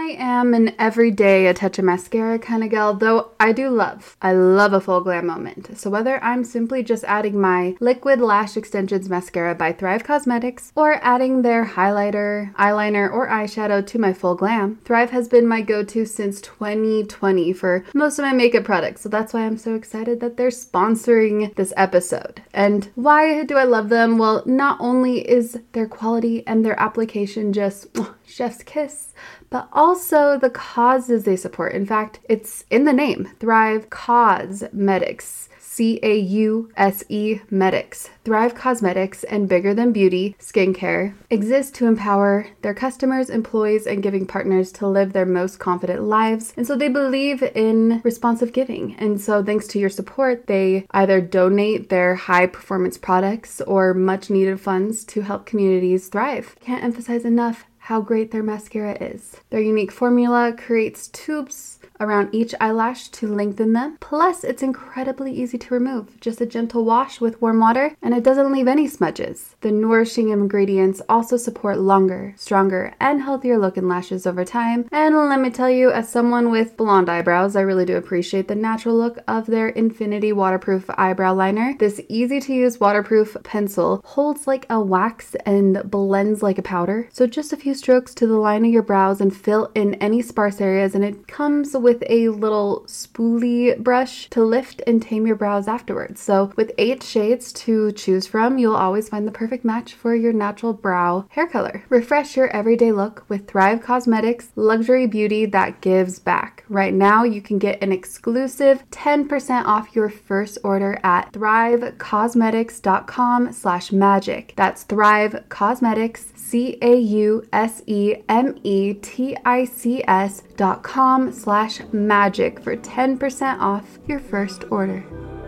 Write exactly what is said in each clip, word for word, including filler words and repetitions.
I am an everyday a touch of mascara kind of gal, though I do love, I love a full glam moment. So whether I'm simply just adding my Liquid Lash Extensions Mascara by Thrive Cosmetics or adding their highlighter, eyeliner, or eyeshadow to my full glam, Thrive has been my go-to since twenty twenty for most of my makeup products. So that's why I'm so excited that they're sponsoring this episode. And why do I love them? Well, not only is their quality and their application just oh, chef's kiss, but also the causes they support. In fact, it's in the name, Thrive Cosmetics. C A U S E Medics. Thrive Cosmetics and Bigger Than Beauty Skincare exist to empower their customers, employees, and giving partners to live their most confident lives. And so they believe in responsive giving. And so thanks to your support, they either donate their high performance products or much needed funds to help communities thrive. Can't emphasize enough how great their mascara is. Their unique formula creates tubes around each eyelash to lengthen them. Plus, it's incredibly easy to remove. Just a gentle wash with warm water, and it doesn't leave any smudges. The nourishing ingredients also support longer, stronger, and healthier looking lashes over time. And let me tell you, as someone with blonde eyebrows, I really do appreciate the natural look of their Infinity Waterproof Eyebrow Liner. This easy-to-use waterproof pencil holds like a wax and blends like a powder. So just a few strokes to the line of your brows and fill in any sparse areas, and it comes with a little spoolie brush to lift and tame your brows afterwards. So with eight shades to choose from, you'll always find the perfect match for your natural brow hair color. Refresh your everyday look with Thrive Cosmetics luxury beauty that gives back. Right now, you can get an exclusive ten percent off your first order at thrivecosmetics.com slash magic. That's Thrive Cosmetics, C A U S E M E T I C S dot com slash magic for ten percent off your first order.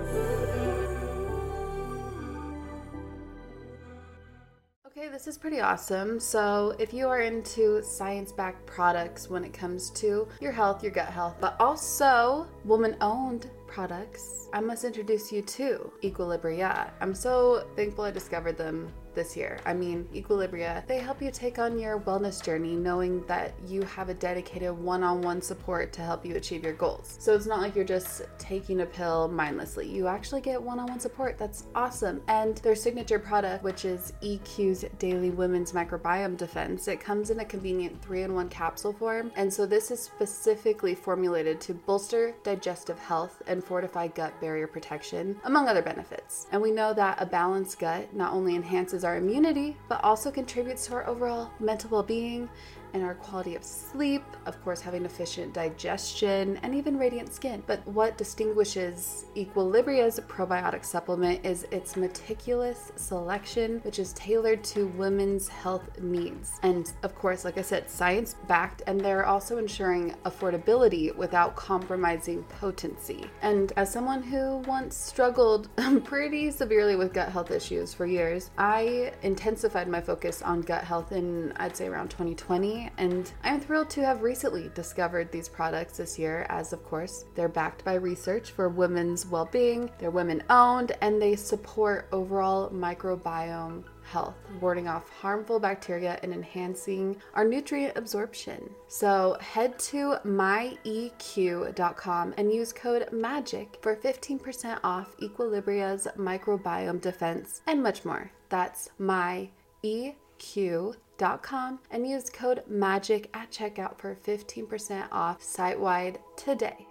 Okay, this is pretty awesome. So if you are into science-backed products when it comes to your health, your gut health, but also woman-owned products, I must introduce you to Equilibria. I'm so thankful I discovered them this year. I mean, Equilibria, they help you take on your wellness journey knowing that you have a dedicated one-on-one support to help you achieve your goals. So it's not like you're just taking a pill mindlessly. You actually get one-on-one support. That's awesome. And their signature product, which is E Q's Daily Women's Microbiome Defense, it comes in a convenient three-in-one capsule form. And so this is specifically formulated to bolster digestive health and fortify gut barrier protection, among other benefits. And we know that a balanced gut not only enhances our immunity, but also contributes to our overall mental well-being and our quality of sleep, of course, having efficient digestion and even radiant skin. But what distinguishes Equilibria's probiotic supplement is its meticulous selection, which is tailored to women's health needs. And of course, like I said, science-backed, and they're also ensuring affordability without compromising potency. And as someone who once struggled pretty severely with gut health issues for years, I intensified my focus on gut health in, I'd say, around twenty twenty. And I'm thrilled to have recently discovered these products this year, as of course they're backed by research for women's well-being, they're women-owned, and they support overall microbiome health, warding off harmful bacteria and enhancing our nutrient absorption. So head to my E Q dot com and use code MAGIC for fifteen percent off Equilibria's microbiome defense and much more. That's my E Q dot com and use code MAGIC at checkout for fifteen percent off site-wide today.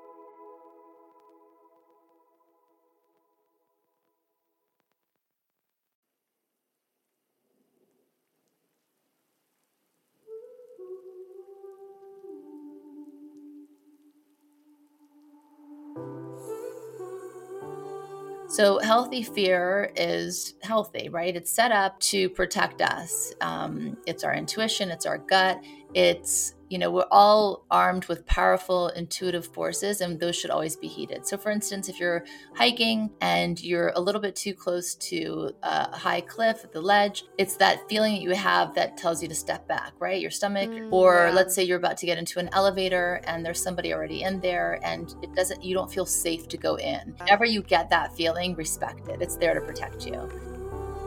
So healthy fear is healthy, right? It's set up to protect us. Um, it's our intuition, it's our gut. It's, you know, we're all armed with powerful intuitive forces, and those should always be heeded. So for instance, if you're hiking and you're a little bit too close to a high cliff at the ledge, it's that feeling that you have that tells you to step back, right? Your stomach, mm, or yeah. Let's say you're about to get into an elevator and there's somebody already in there and it doesn't, you don't feel safe to go in. Whenever you get that feeling, respect it. It's there to protect you.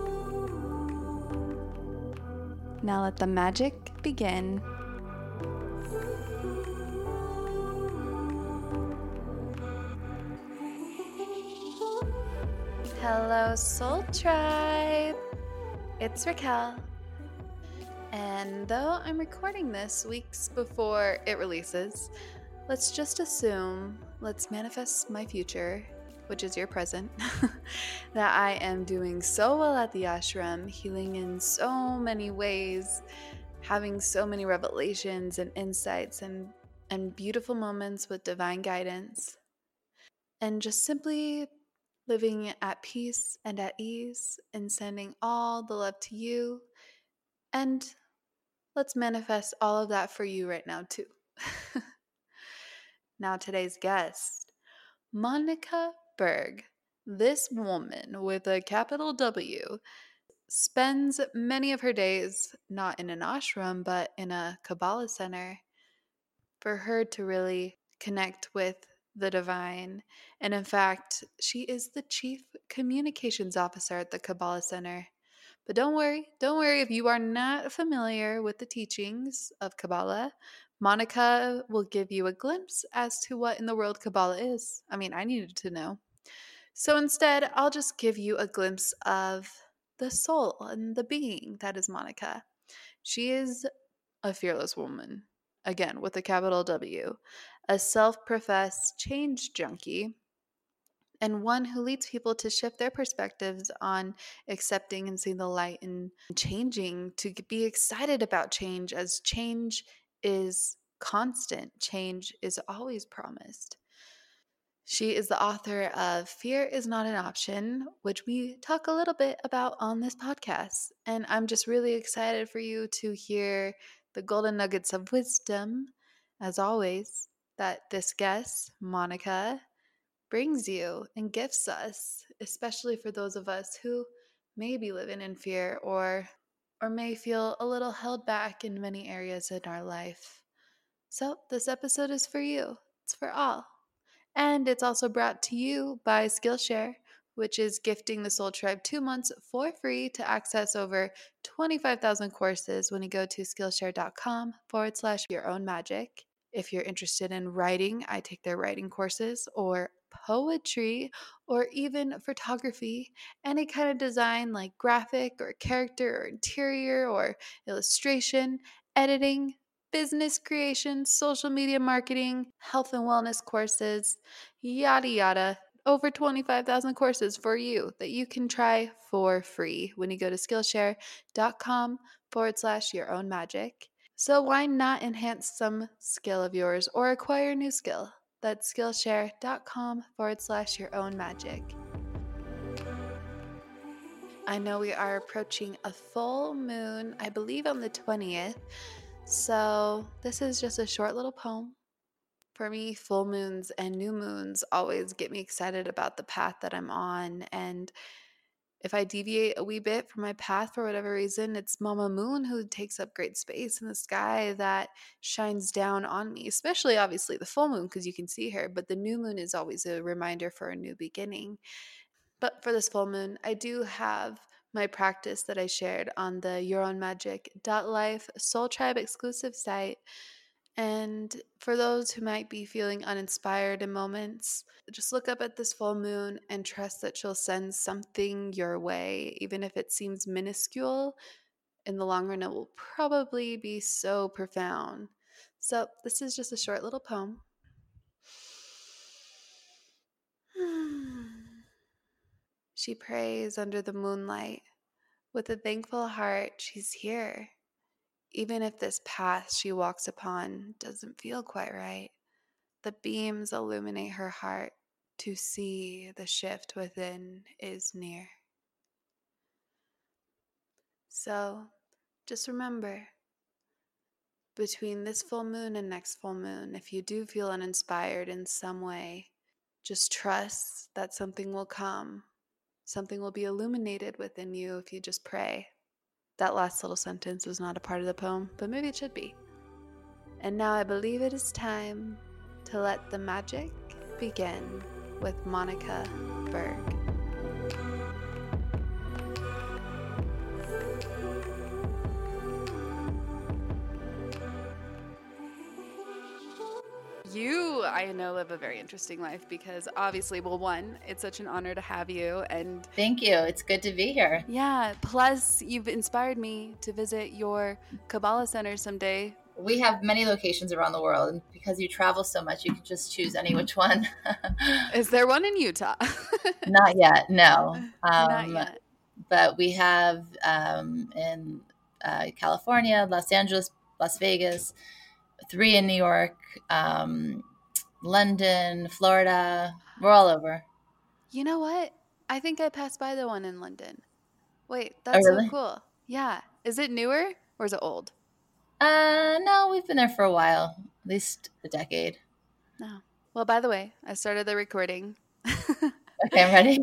Now let the magic begin. Hello, Soul Tribe. It's Raquel. And though I'm recording this weeks before it releases, let's just assume, let's manifest my future, which is your present, that I am doing so well at the ashram, healing in so many ways, having so many revelations and insights and, and beautiful moments with divine guidance, and just simply living at peace and at ease and sending all the love to you. And let's manifest all of that for you right now, too. Now, today's guest, Monica Berg. This woman with a capital W spends many of her days not in an ashram, but in a Kabbalah center for her to really connect with the divine. And in fact, she is the chief communications officer at the Kabbalah Center. But don't worry, don't worry if you are not familiar with the teachings of Kabbalah. Monica will give you a glimpse as to what in the world Kabbalah is. I mean, I needed to know. So instead, I'll just give you a glimpse of the soul and the being that is Monica. She is a fearless woman, again, with a capital W, a self-professed change junkie, and one who leads people to shift their perspectives on accepting and seeing the light and changing, to be excited about change, as change is constant. Change is always promised. She is the author of Fear is Not an Option, which we talk a little bit about on this podcast. And I'm just really excited for you to hear the golden nuggets of wisdom, as always, that this guest, Monica, brings you and gifts us, especially for those of us who may be living in fear or or may feel a little held back in many areas in our life. So this episode is for you. It's for all. And it's also brought to you by Skillshare, which is gifting the Soul Tribe two months for free to access over twenty-five thousand courses when you go to Skillshare.com forward slash your own magic. If you're interested in writing, I take their writing courses, or poetry, or even photography, any kind of design like graphic or character or interior or illustration, editing, business creation, social media marketing, health and wellness courses, yada yada. Over twenty-five thousand courses for you that you can try for free when you go to Skillshare.com forward slash your own magic. So why not enhance some skill of yours or acquire a new skill? That's Skillshare.com forward slash your own magic. I know we are approaching a full moon, I believe on the twentieth. So this is just a short little poem. For me, full moons and new moons always get me excited about the path that I'm on. And if I deviate a wee bit from my path for whatever reason, it's Mama Moon who takes up great space in the sky that shines down on me, especially obviously the full moon because you can see her, but the new moon is always a reminder for a new beginning. But for this full moon, I do have my practice that I shared on the your own magic dot life Soul Tribe exclusive site. And for those who might be feeling uninspired in moments, just look up at this full moon and trust that she'll send something your way. Even if it seems minuscule, in the long run, it will probably be so profound. So this is just a short little poem. She prays under the moonlight. With a thankful heart, she's here. Even if this path she walks upon doesn't feel quite right, the beams illuminate her heart to see the shift within is near. So just remember, between this full moon and next full moon, if you do feel uninspired in some way, just trust that something will come. Something will be illuminated within you if you just pray. That last little sentence was not a part of the poem, but maybe it should be. And now I believe it is time to let the magic begin with Monica Berg. You, I know, live a very interesting life because obviously, well, one, it's such an honor to have you. And thank you. It's good to be here. Yeah. Plus, you've inspired me to visit your Kabbalah center someday. We have many locations around the world, and because you travel so much, you can just choose any which one. Is there one in Utah? Not yet, no. Um, Not yet. But we have um, in uh, California, Los Angeles, Las Vegas, three in New York, um, London, Florida. We're all over. You know what? I think I passed by the one in London. Wait, that's Oh, really? so cool. Yeah. Is it newer or is it old? Uh, no, we've been there for a while, at least a decade. No. Well, by the way, I started the recording. Okay, I'm ready.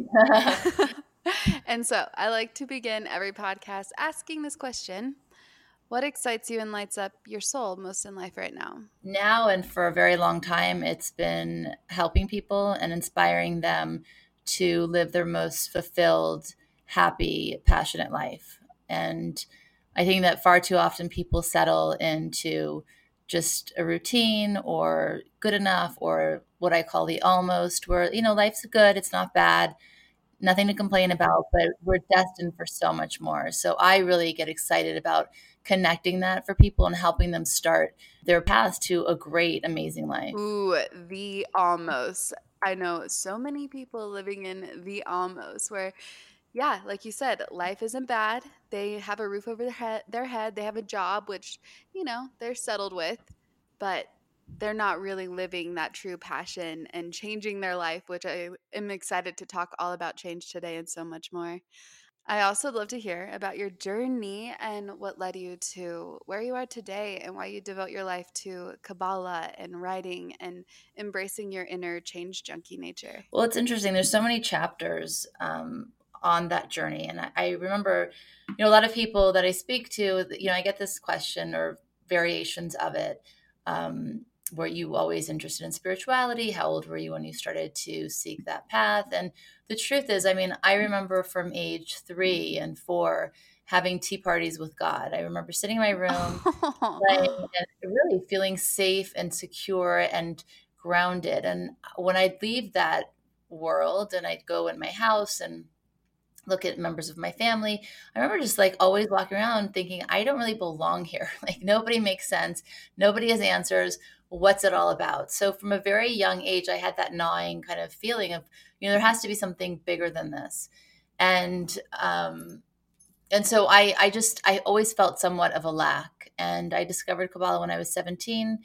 And so I like to begin every podcast asking this question. What excites you and lights up your soul most in life right now? Now and for a very long time, it's been helping people and inspiring them to live their most fulfilled, happy, passionate life. And I think that far too often people settle into just a routine or good enough or what I call the almost, where, you know, life's good, it's not bad, nothing to complain about, but we're destined for so much more. So I really get excited about connecting that for people and helping them start their path to a great, amazing life. Ooh, the almost. I know so many people living in the almost where, yeah, like you said, life isn't bad. They have a roof over their head, their head. They have a job, which, you know, they're settled with, but they're not really living that true passion and changing their life, which I am excited to talk all about change today and so much more. I also love to hear about your journey and what led you to where you are today and why you devote your life to Kabbalah and writing and embracing your inner change junkie nature. Well, it's interesting. There's so many chapters um, on that journey. And I, I remember, you know, a lot of people that I speak to, you know, I get this question or variations of it. Um, were you always interested in spirituality? How old were you when you started to seek that path? And the truth is, I mean, I remember from age three and four having tea parties with God. I remember sitting in my room, playing, and really feeling safe and secure and grounded. And when I'd leave that world and I'd go in my house and look at members of my family, I remember just like always walking around thinking, I don't really belong here. Like nobody makes sense. Nobody has answers. What's it all about? So from a very young age, I had that gnawing kind of feeling of, you know, there has to be something bigger than this. And, um, and so I, I just, I always felt somewhat of a lack. And I discovered Kabbalah when I was seventeen.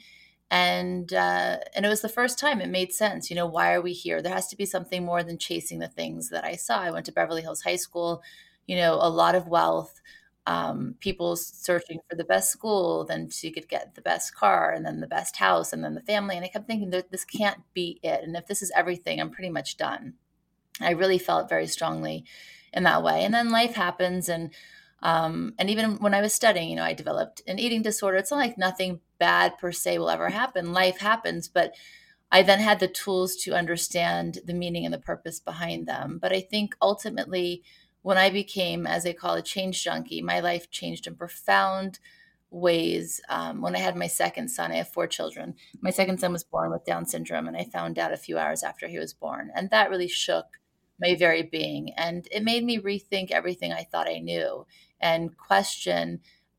And uh, and it was the first time it made sense. You know, why are we here? There has to be something more than chasing the things that I saw. I went to Beverly Hills High School, you know, a lot of wealth, um, people searching for the best school, then so you could get the best car and then the best house and then the family. And I kept thinking that this can't be it. And if this is everything, I'm pretty much done. I really felt very strongly in that way. And then life happens. And Um, and even when I was studying, you know, I developed an eating disorder. It's not like nothing bad per se will ever happen. Life happens, but I then had the tools to understand the meaning and the purpose behind them. But I think ultimately, when I became, as they call it, change junkie, my life changed in profound ways. Um, when I had my second son, I have four children. My second son was born with Down syndrome, and I found out a few hours after he was born. And that really shook my very being. And it made me rethink everything I thought I knew and question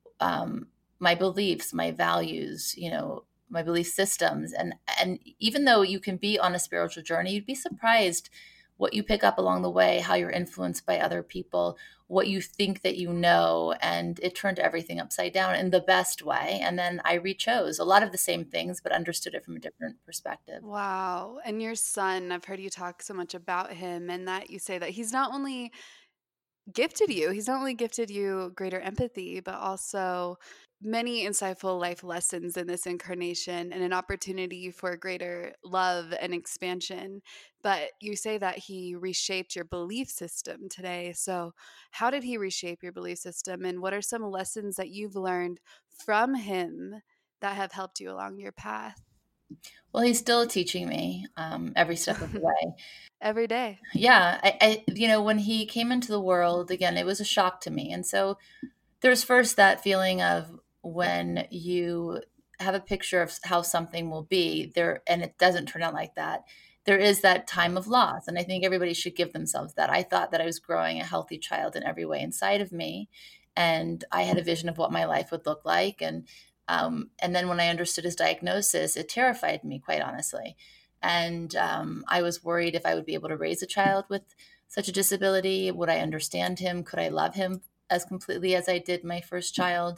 um, my beliefs, my values, you know, my belief systems. And, and even though you can be on a spiritual journey, you'd be surprised what you pick up along the way, how you're influenced by other people, what you think that you know. And it turned everything upside down in the best way. And then I re-chose a lot of the same things, but understood it from a different perspective. Wow. And your son, I've heard you talk so much about him and that you say that he's not only gifted you, he's not only gifted you greater empathy, but also many insightful life lessons in this incarnation and an opportunity for greater love and expansion. But you say that he reshaped your belief system today. So how did he reshape your belief system? And what are some lessons that you've learned from him that have helped you along your path? Well, he's still teaching me um, every step of the way. Every day. Yeah. I, I, you know, when he came into the world, again, it was a shock to me. And so there's first that feeling of when you have a picture of how something will be there and it doesn't turn out like that, there is that time of loss. And I think everybody should give themselves that. I thought that I was growing a healthy child in every way inside of me. And I had a vision of what my life would look like. And um, and then when I understood his diagnosis, it terrified me, quite honestly. And um, I was worried if I would be able to raise a child with such a disability. Would I understand him? Could I love him as completely as I did my first child?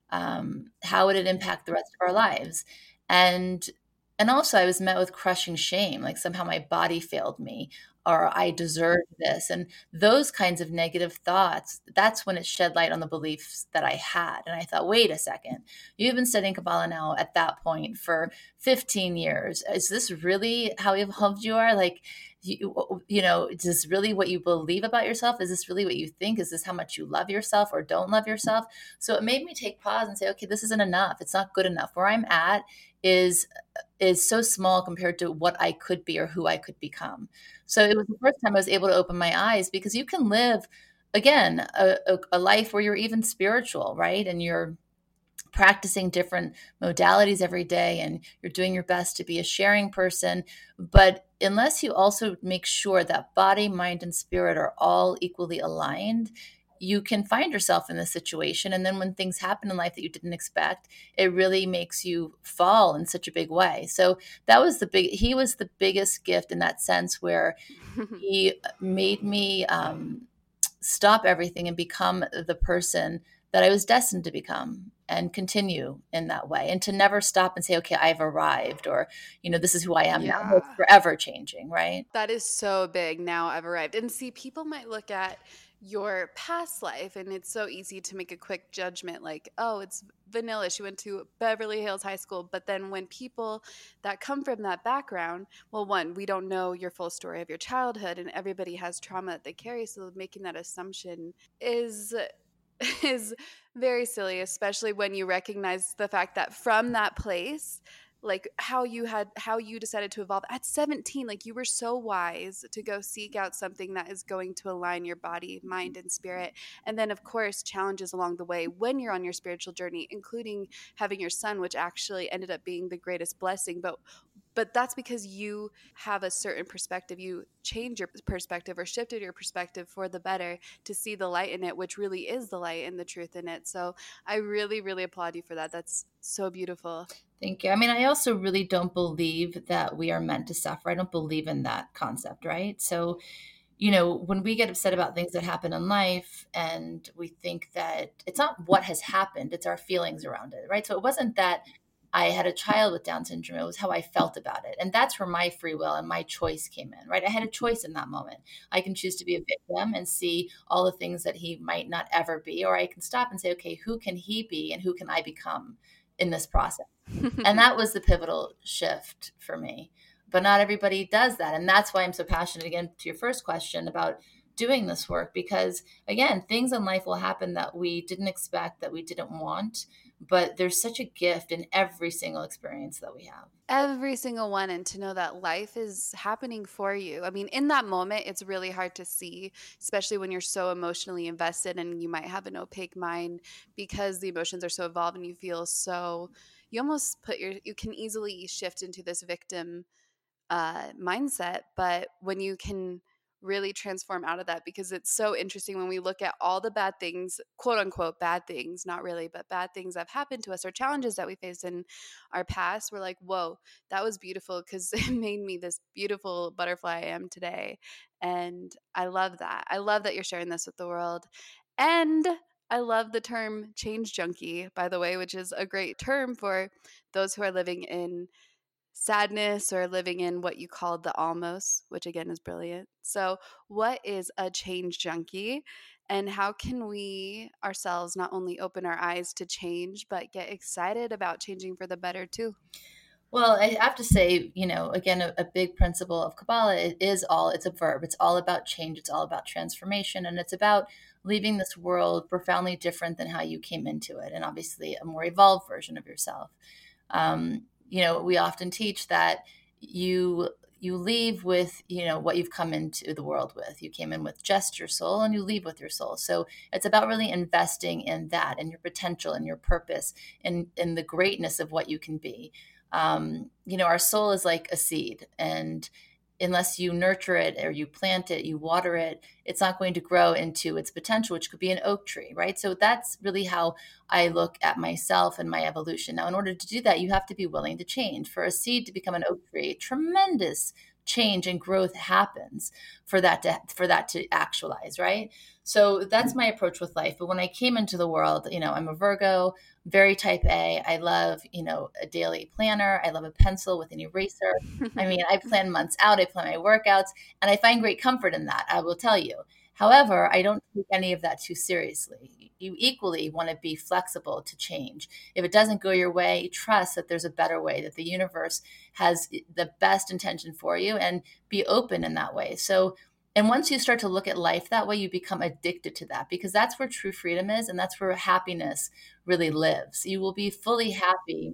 Um, how would it impact the rest of our lives? And and also I was met with crushing shame, like somehow my body failed me or I deserved this. And those kinds of negative thoughts, that's when it shed light on the beliefs that I had. And I thought, wait a second, you've been studying Kabbalah now at that point for fifteen years. Is this really how evolved you are? Like, you, you know, is this really what you believe about yourself? Is this really what you think? Is this how much you love yourself or don't love yourself? So it made me take pause and say, okay, this isn't enough. It's not good enough. Where I'm at is is so small compared to what I could be or who I could become. So it was the first time I was able to open my eyes, because you can live, again, a, a, a life where you're even spiritual, right? And you're practicing different modalities every day and you're doing your best to be a sharing person. But unless you also make sure that body, mind, and spirit are all equally aligned, you can find yourself in this situation. And then when things happen in life that you didn't expect, it really makes you fall in such a big way. So that was the big, he was the biggest gift in that sense, where he made me um, stop everything and become the person that I was destined to become, and continue in that way, and to never stop and say, okay, I've arrived, or, you know, this is who I am Yeah. now. It's forever changing, right? That is so big. Now I've arrived. And see, people might look at your past life and it's so easy to make a quick judgment like, oh, it's vanilla. She went to Beverly Hills High School. But then when people that come from that background, well, one, we don't know your full story of your childhood, and everybody has trauma that they carry. So making that assumption is is very silly, especially when you recognize the fact that from that place, like how you had how you decided to evolve at seventeen, like you were so wise to go seek out something that is going to align your body, mind, and spirit. And then of course challenges along the way when you're on your spiritual journey, including having your son, which actually ended up being the greatest blessing. But but that's because you have a certain perspective. You change your perspective or shifted your perspective for the better to see the light in it, which really is the light and the truth in it. So I really, really applaud you for that. That's so beautiful. Thank you. I mean, I also really don't believe that we are meant to suffer. I don't believe in that concept, right? So, you know, when we get upset about things that happen in life and we think that it's not what has happened, it's our feelings around it, right? So it wasn't that I had a child with Down syndrome, it was how I felt about it. And that's where my free will and my choice came in, right? I had a choice in that moment. I can choose to be a victim and see all the things that he might not ever be, or I can stop and say, okay, who can he be and who can I become in this process? And that was the pivotal shift for me. But not everybody does that. And that's why I'm so passionate, again, to your first question about doing this work, because again, things in life will happen that we didn't expect, that we didn't want, but there's such a gift in every single experience that we have. Every single one. And to know that life is happening for you. I mean, in that moment, it's really hard to see, especially when you're so emotionally invested and you might have an opaque mind because the emotions are so evolved and you feel so, you almost put your, you can easily shift into this victim uh, mindset. But when you can really transform out of that, because it's so interesting when we look at all the bad things, quote unquote, bad things, not really, but bad things that have happened to us or challenges that we faced in our past, we're like, whoa, that was beautiful because it made me this beautiful butterfly I am today. And I love that. I love that you're sharing this with the world. And I love the term change junkie, by the way, which is a great term for those who are living in sadness or living in what you called the almost, which again is brilliant. So, what is a change junkie, and how can we ourselves not only open our eyes to change, but get excited about changing for the better too? Well, I have to say, you know, again, a, a big principle of Kabbalah, it is all, it's a verb. It's all about change. It's all about transformation. And it's about leaving this world profoundly different than how you came into it. And obviously a more evolved version of yourself. Um, you know, we often teach that you you leave with, you know, what you've come into the world with. You came in with just your soul and you leave with your soul. So it's about really investing in that and your potential and your purpose and, and the greatness of what you can be. Um, you know, our soul is like a seed, and unless you nurture it or you plant it, you water it, it's not going to grow into its potential, which could be an oak tree, right? So that's really how I look at myself and my evolution. Now, in order to do that, you have to be willing to change. For a seed to become an oak tree, tremendous change and growth happens for that to for that to actualize, right? So that's my approach with life. But when I came into the world, you know, I'm a Virgo, very type A. I love, you know, a daily planner. I love a pencil with an eraser. I mean, I plan months out. I plan my workouts, and I find great comfort in that, I will tell you. However, I don't take any of that too seriously. You equally want to be flexible to change. If it doesn't go your way, trust that there's a better way, that the universe has the best intention for you, and be open in that way. So, and once you start to look at life that way, you become addicted to that, because that's where true freedom is. And that's where happiness really lives. You will be fully happy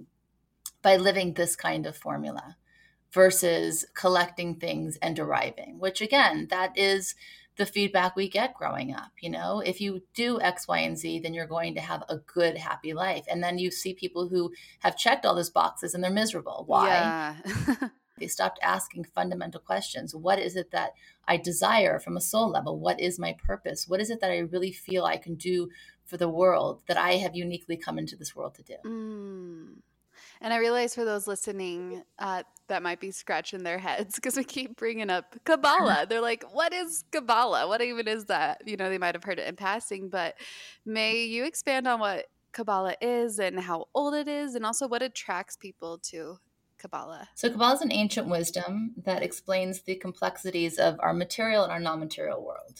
by living this kind of formula versus collecting things and deriving, which again, that is the feedback we get growing up. You know, if you do X, Y, and Z, then you're going to have a good, happy life. And then you see people who have checked all those boxes and they're miserable. Why? Yeah. They stopped asking fundamental questions. What is it that I desire from a soul level? What is my purpose? What is it that I really feel I can do for the world, that I have uniquely come into this world to do? Mm. And I realize for those listening uh, that might be scratching their heads because we keep bringing up Kabbalah. They're like, what is Kabbalah? What even is that? You know, they might have heard it in passing, but may you expand on what Kabbalah is and how old it is, and also what attracts people to Kabbalah? So Kabbalah is an ancient wisdom that explains the complexities of our material and our non-material world.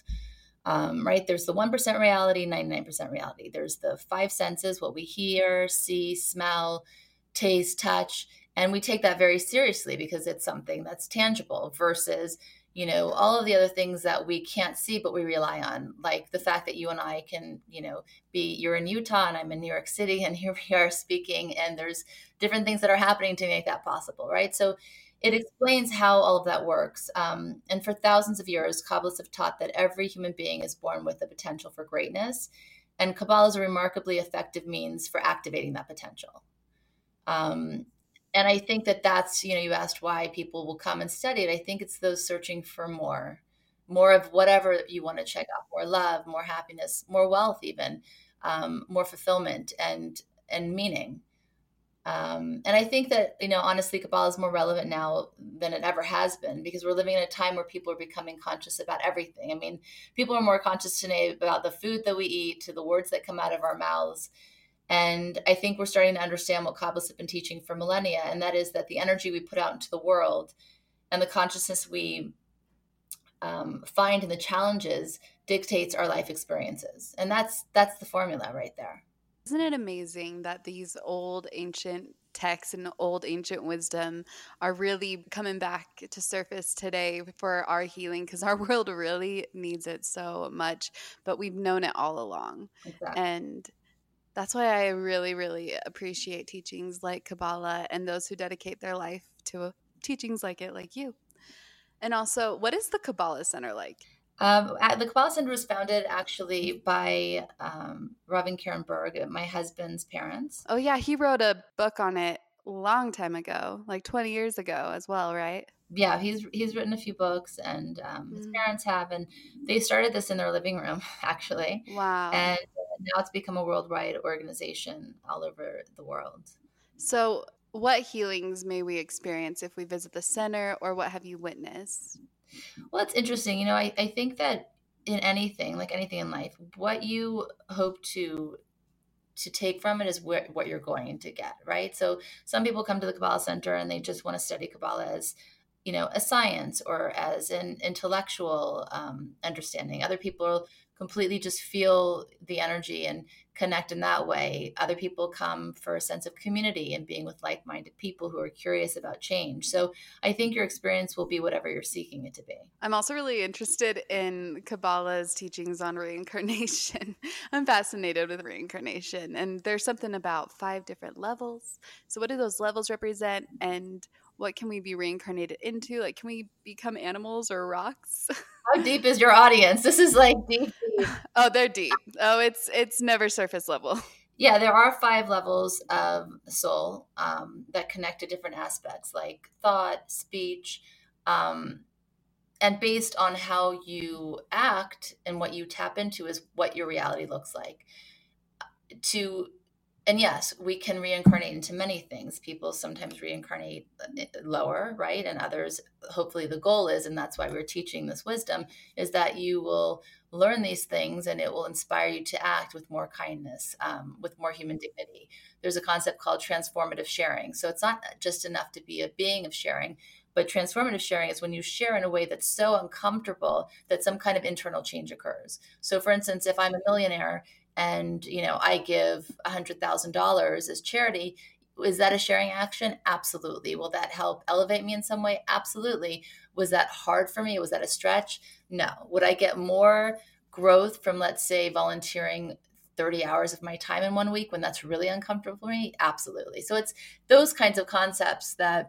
Um, right? There's the one percent reality, ninety-nine percent reality. There's the five senses, what we hear, see, smell, taste, touch. And we take that very seriously because it's something that's tangible versus, you know, all of the other things that we can't see, but we rely on, like the fact that you and I can, you know, be, you're in Utah and I'm in New York City and here we are speaking, and there's different things that are happening to make that possible, right? So it explains how all of that works. Um, and for thousands of years, Kabbalists have taught that every human being is born with the potential for greatness. And Kabbalah is a remarkably effective means for activating that potential. Um, and I think that that's, you know, you asked why people will come and study it. I think it's those searching for more, more of whatever you want to check out, more love, more happiness, more wealth, even um, more fulfillment and, and meaning. Um, and I think that, you know, honestly, Kabbalah is more relevant now than it ever has been, because we're living in a time where people are becoming conscious about everything. I mean, people are more conscious today about the food that we eat, to the words that come out of our mouths. And I think we're starting to understand what Kabbalists have been teaching for millennia, and that is that the energy we put out into the world and the consciousness we um, find in the challenges dictates our life experiences. And that's that's the formula right there. Isn't it amazing that these old ancient texts and old ancient wisdom are really coming back to surface today for our healing, because our world really needs it so much, but we've known it all along. Exactly. And that's why I really, really appreciate teachings like Kabbalah and those who dedicate their life to teachings like it, like you. And also, what is the Kabbalah Center like? Um, the Kabbalah Center was founded actually by um, Rav and Karen Berg, my husband's parents. Oh, yeah. He wrote a book on it a long time ago, like twenty years ago as well, right? Yeah, he's he's written a few books, and um, his mm. parents have, and they started this in their living room, actually. Wow. And now it's become a worldwide organization all over the world. So what healings may we experience if we visit the center, or what have you witnessed? Well, it's interesting. You know, I, I think that in anything, like anything in life, what you hope to to take from it is where, what you're going to get, right? So some people come to the Kabbalah Center and they just want to study Kabbalah as, you know, a science or as an intellectual um, understanding. Other people completely just feel the energy and connect in that way. Other people come for a sense of community and being with like-minded people who are curious about change. So I think your experience will be whatever you're seeking it to be. I'm also really interested in Kabbalah's teachings on reincarnation. I'm fascinated with reincarnation, and there's something about five different levels. So what do those levels represent, and what can we be reincarnated into? Like, can we become animals or rocks? How deep is your audience? This is like deep, deep. Oh, they're deep. Oh, it's it's never surface level. Yeah, there are five levels of soul um, that connect to different aspects like thought, speech, um, and based on how you act and what you tap into is what your reality looks like. To and yes, we can reincarnate into many things. People sometimes reincarnate lower, right? And others, hopefully the goal is, and that's why we're teaching this wisdom, is that you will learn these things and it will inspire you to act with more kindness, um, with more human dignity. There's a concept called transformative sharing. So it's not just enough to be a being of sharing, but transformative sharing is when you share in a way that's so uncomfortable that some kind of internal change occurs. So for instance, if I'm a millionaire and, you know, I give one hundred thousand dollars as charity, is that a sharing action? Absolutely. Will that help elevate me in some way? Absolutely. Was that hard for me? Was that a stretch? No. Would I get more growth from, let's say, volunteering thirty hours of my time in one week when that's really uncomfortable for me? Absolutely. So it's those kinds of concepts that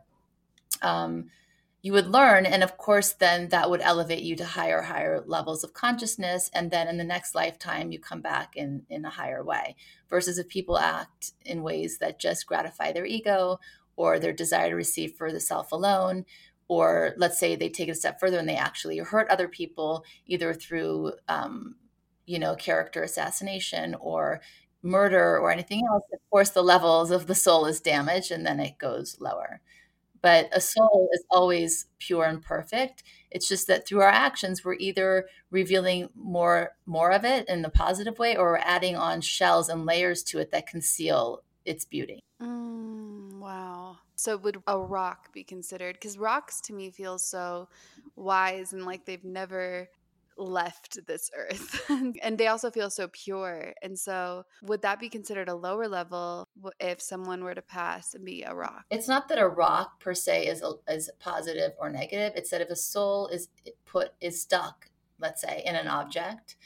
um, you would learn. And of course, then that would elevate you to higher, higher levels of consciousness. And then in the next lifetime, you come back in, in a higher way. Versus if people act in ways that just gratify their ego or their desire to receive for the self alone, or let's say they take it a step further and they actually hurt other people, either through, um, you know, character assassination or murder or anything else, of course, the levels of the soul is damaged and then it goes lower. But a soul is always pure and perfect. It's just that through our actions, we're either revealing more more of it in the positive way, or we're adding on shells and layers to it that conceal its beauty. Mm, wow. So would a rock be considered? Because rocks to me feel so wise and like they've never left this earth. And they also feel so pure. And so would that be considered a lower level w- if someone were to pass and be a rock? It's not that a rock per se is is positive or negative. It's that if a soul is put is stuck, let's say, in an object.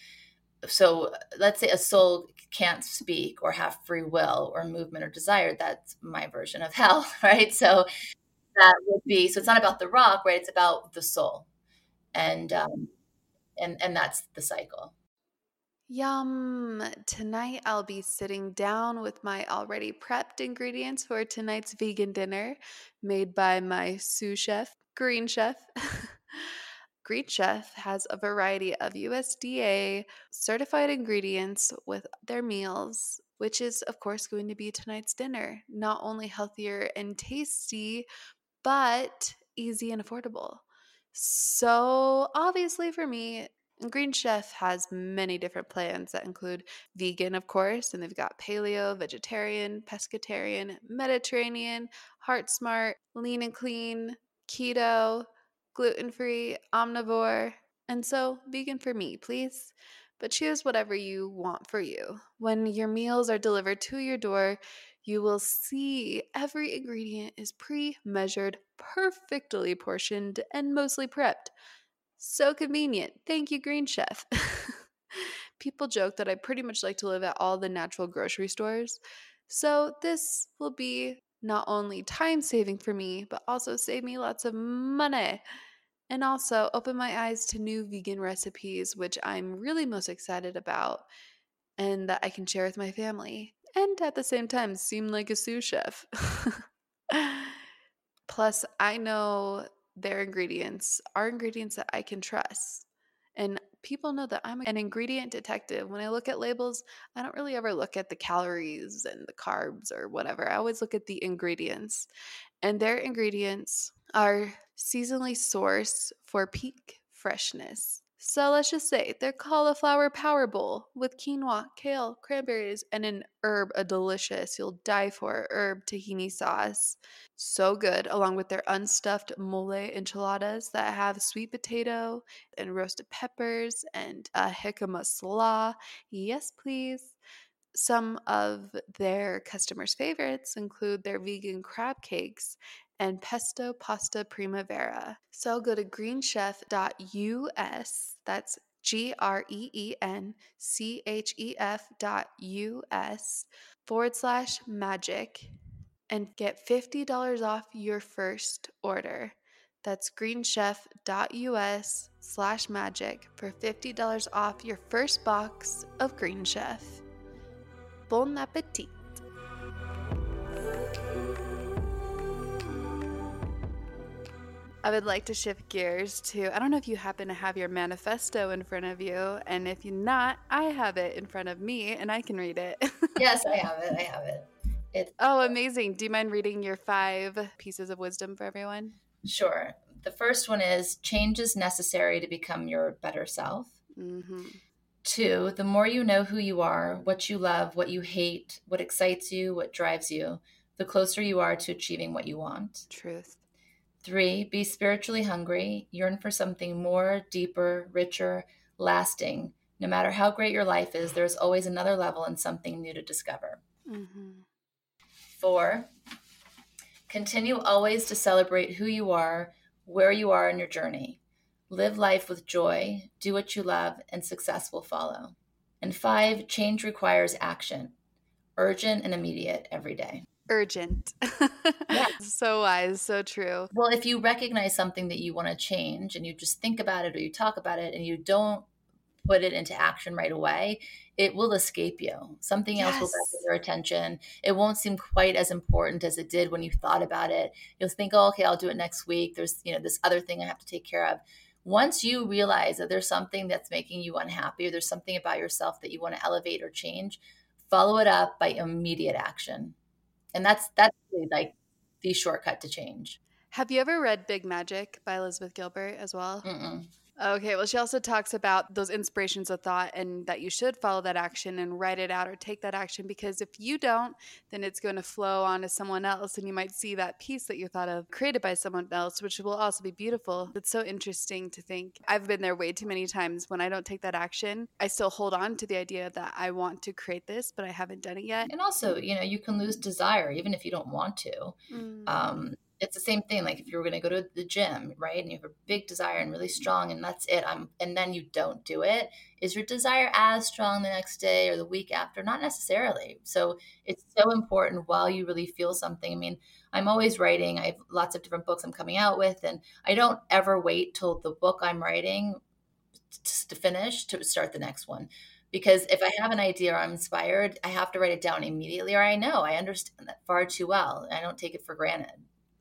So let's say a soul can't speak or have free will or movement or desire. That's my version of hell, right? So that would be, so it's not about the rock, right? It's about the soul. And um, and and that's the cycle. Yum. Tonight I'll be sitting down with my already prepped ingredients for tonight's vegan dinner made by my sous chef, Green Chef. Green Chef has a variety of U S D A certified ingredients with their meals, which is, of course, going to be tonight's dinner. Not only healthier and tasty, but easy and affordable. So, obviously, for me, Green Chef has many different plans that include vegan, of course, and they've got paleo, vegetarian, pescatarian, Mediterranean, heart smart, lean and clean, keto, gluten free, omnivore, and so vegan for me, please. But choose whatever you want for you. When your meals are delivered to your door, you will see every ingredient is pre measured, perfectly portioned, and mostly prepped. So convenient. Thank you, Green Chef. People joke that I pretty much like to live at all the natural grocery stores. So this will be not only time saving for me, but also save me lots of money. And also open my eyes to new vegan recipes, which I'm really most excited about and that I can share with my family. And at the same time, seem like a sous chef. Plus, I know their ingredients are ingredients that I can trust. And people know that I'm an ingredient detective. When I look at labels, I don't really ever look at the calories and the carbs or whatever. I always look at the ingredients. And their ingredients are seasonally sourced for peak freshness. So let's just say their cauliflower power bowl with quinoa, kale, cranberries, and an herb, a delicious, you'll die for herb tahini sauce. So good, along with their unstuffed mole enchiladas that have sweet potato and roasted peppers and a jicama slaw. Yes, please. Some of their customers' favorites include their vegan crab cakes and pesto pasta primavera. So go to greenchef dot U S, that's G R E E N C H E F dot U S forward slash magic and get fifty dollars off your first order. That's greenchef.us slash magic for fifty dollars off your first box of Green Chef. Bon appetit! I would like to shift gears to, I don't know if you happen to have your manifesto in front of you, and if you not, I have it in front of me and I can read it. Yes, I have it. I have it. It's Oh, amazing. Do you mind reading your five pieces of wisdom for everyone? Sure. The first one is change is necessary to become your better self. Mm-hmm. Two, the more you know who you are, what you love, what you hate, what excites you, what drives you, the closer you are to achieving what you want. Truth. Three, be spiritually hungry, yearn for something more, deeper, richer, lasting. No matter how great your life is, there's always another level and something new to discover. Mm-hmm. Four, continue always to celebrate who you are, where you are in your journey. Live life with joy, do what you love, and success will follow. And five, change requires action, urgent and immediate every day. Urgent. Yeah. So wise, so true. Well, if you recognize something that you want to change and you just think about it or you talk about it and you don't put it into action right away, it will escape you. Something Yes. else will grab your attention. It won't seem quite as important as it did when you thought about it. You'll think, oh, okay, I'll do it next week. There's, you know, this other thing I have to take care of. Once you realize that there's something that's making you unhappy or there's something about yourself that you want to elevate or change, follow it up by immediate action. And that's that's really like the shortcut to change. Have you ever read Big Magic by Elizabeth Gilbert as well? Mm-mm. Okay, well, she also talks about those inspirations of thought and that you should follow that action and write it out or take that action, because if you don't, then it's going to flow on to someone else and you might see that piece that you thought of created by someone else, which will also be beautiful. It's so interesting to think. I've been there way too many times. When I don't take that action, I still hold on to the idea that I want to create this, but I haven't done it yet. And also, you know, you can lose desire even if you don't want to. Mm. Um, it's the same thing. Like if you were going to go to the gym, right, and you have a big desire and really strong, and that's it. I'm, and then you don't do it. Is your desire as strong the next day or the week after? Not necessarily. So it's so important while you really feel something. I mean, I'm always writing. I have lots of different books I'm coming out with, and I don't ever wait till the book I'm writing to, to finish to start the next one. Because if I have an idea or I'm inspired, I have to write it down immediately, or I know I understand that far too well. I don't take it for granted.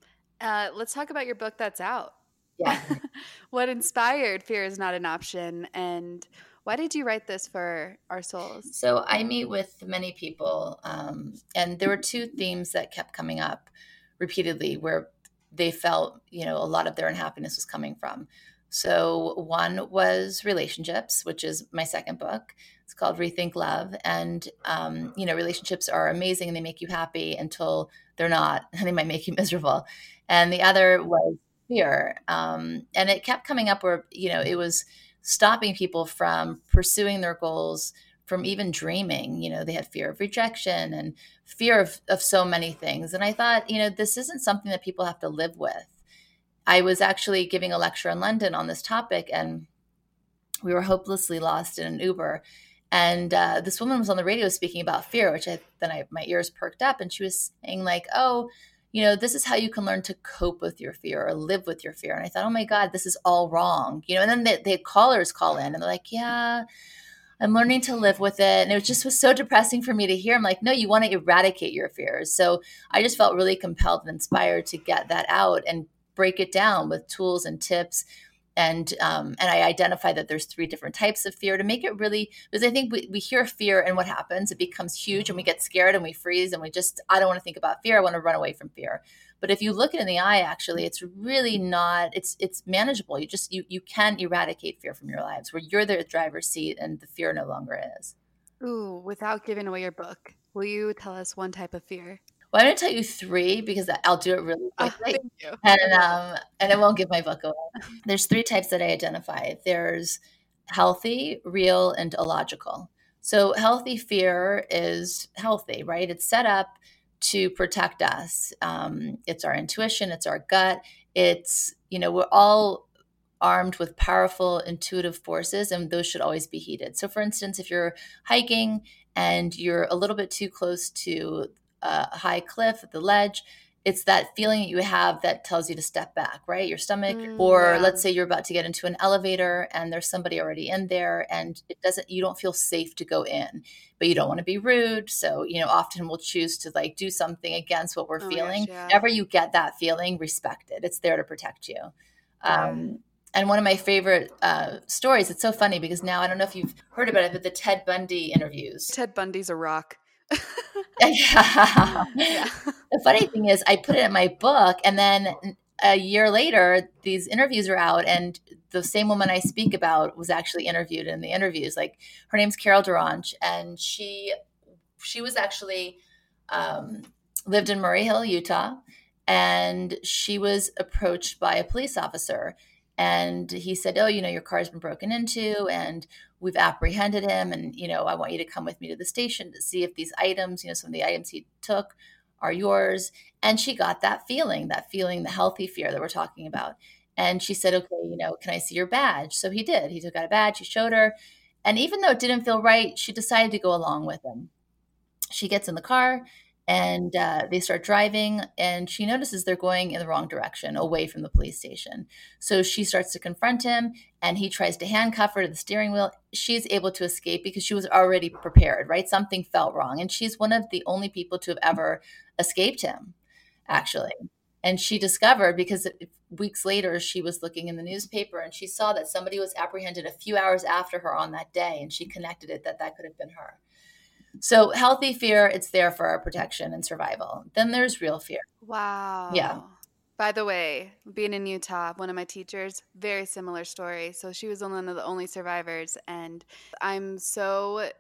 Uh, let's talk about your book that's out. Yeah. What inspired Fear is Not an Option, and why did you write this for our souls? So I meet with many people, um, and there were two themes that kept coming up repeatedly where they felt, you know, a lot of their unhappiness was coming from. So one was relationships, which is my second book. It's called Rethink Love. And, um, you know, relationships are amazing and they make you happy until they're not, and they might make you miserable. And the other was fear. Um, and it kept coming up where, you know, it was stopping people from pursuing their goals, from even dreaming. You know, they had fear of rejection and fear of, of so many things. And I thought, you know, this isn't something that people have to live with. I was actually giving a lecture in London on this topic, and we were hopelessly lost in an Uber. And uh, this woman was on the radio speaking about fear, which I, then I, my ears perked up, and she was saying like, oh, you know, this is how you can learn to cope with your fear or live with your fear. And I thought, oh my God, this is all wrong. You know, and then they, they had callers call in and they're like, yeah, I'm learning to live with it. And it just was so depressing for me to hear. I'm like, no, you want to eradicate your fears. So I just felt really compelled and inspired to get that out and break it down with tools and tips. And um, and I identify that there's three different types of fear to make it really, because I think we, we hear fear and what happens, it becomes huge and we get scared and we freeze and we just, I don't want to think about fear. I want to run away from fear. But if you look it in the eye, actually, it's really not, it's it's manageable. You just, you you can eradicate fear from your lives where you're the driver's seat and the fear no longer is. Ooh, without giving away your book, will you tell us one type of fear? Well, I'm going to tell you three because I'll do it really Oh, quickly. thank you. And um, and I won't give my book away. There's three types that I identify. There's healthy, real, and illogical. So healthy fear is healthy, right? It's set up to protect us. Um, it's our intuition. It's our gut. It's, you know, we're all armed with powerful intuitive forces, and those should always be heeded. So for instance, if you're hiking and you're a little bit too close to a high cliff at the ledge, it's that feeling that you have that tells you to step back, right? Your stomach, Mm, or yeah. let's say you're about to get into an elevator and there's somebody already in there and it doesn't, you don't feel safe to go in, but you don't want to be rude. So, you know, often we'll choose to like do something against what we're Oh my feeling. gosh, yeah. Whenever you get that feeling, respect it. It's there to protect you. Yeah. Um, and one of my favorite uh, stories, it's so funny because now I don't know if you've heard about it, but the Ted Bundy interviews. Ted Bundy's a rock. Yeah. Yeah. The funny thing is, I put it in my book, and then a year later, these interviews are out, and the same woman I speak about was actually interviewed in the interviews. Like, her name's Carol Durange, and she she was actually um, lived in Murray Hill, Utah, and she was approached by a police officer, and he said, "Oh, you know, your car's been broken into, and we've apprehended him, and you know, I want you to come with me to the station to see if these items, you know, some of the items he took are yours." And she got that feeling, that feeling, the healthy fear that we're talking about. And she said, "Okay, you know, can I see your badge?" So he did. He took out a badge, he showed her. And even though it didn't feel right, she decided to go along with him. She gets in the car and uh, they start driving, and she notices they're going in the wrong direction, away from the police station. So she starts to confront him, and he tries to handcuff her to the steering wheel. She's able to escape because she was already prepared, right? Something felt wrong. And she's one of the only people to have ever escaped him, actually. And she discovered, because weeks later, she was looking in the newspaper and she saw that somebody was apprehended a few hours after her on that day. And she connected it that that could have been her. So healthy fear, it's there for our protection and survival. Then there's real fear. Wow. Yeah. By the way, being in Utah, one of my teachers, very similar story. So she was one of the only survivors. And I'm so,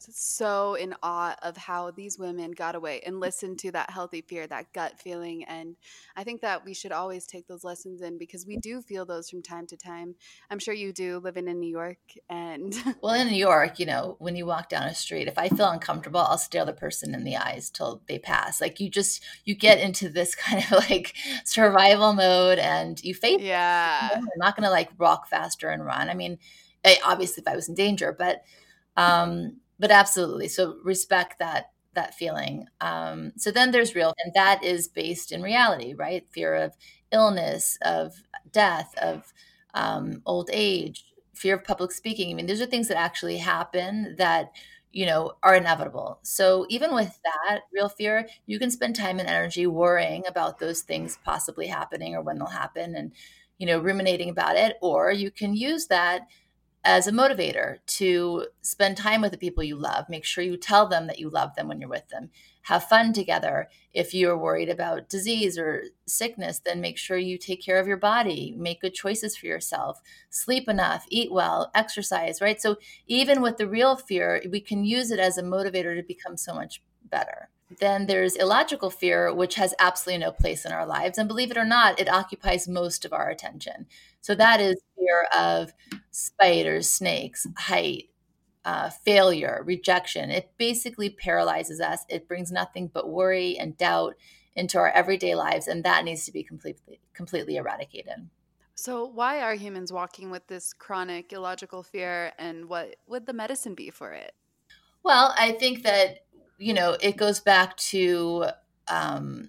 so in awe of how these women got away and listened to that healthy fear, that gut feeling. And I think that we should always take those lessons in, because we do feel those from time to time. I'm sure you do, living in New York. And well, in New York, you know, when you walk down a street, if I feel uncomfortable, I'll stare the person in the eyes till they pass. Like, you just, you get into this kind of like survival mode and you face it. yeah. You know, I'm not going to like walk faster and run. I mean, I, obviously if I was in danger, but, um, but absolutely. So respect that, that feeling. Um, so then there's real, and that is based in reality, right? Fear of illness, of death, of, um, old age, fear of public speaking. I mean, these are things that actually happen that, you know, are inevitable. So even with that real fear, you can spend time and energy worrying about those things possibly happening or when they'll happen and, you know, ruminating about it. Or you can use that as a motivator to spend time with the people you love. Make sure you tell them that you love them when you're with them. Have fun together. If you're worried about disease or sickness, then make sure you take care of your body. Make good choices for yourself. Sleep enough, eat well, exercise, right? So even with the real fear, we can use it as a motivator to become so much better. Then there's illogical fear, which has absolutely no place in our lives. And believe it or not, it occupies most of our attention. So that is fear of spiders, snakes, height, uh, failure, rejection. It basically paralyzes us. It brings nothing but worry and doubt into our everyday lives. And that needs to be completely, completely eradicated. So why are humans walking with this chronic illogical fear, and what would the medicine be for it? Well, I think that, you know, it goes back to um,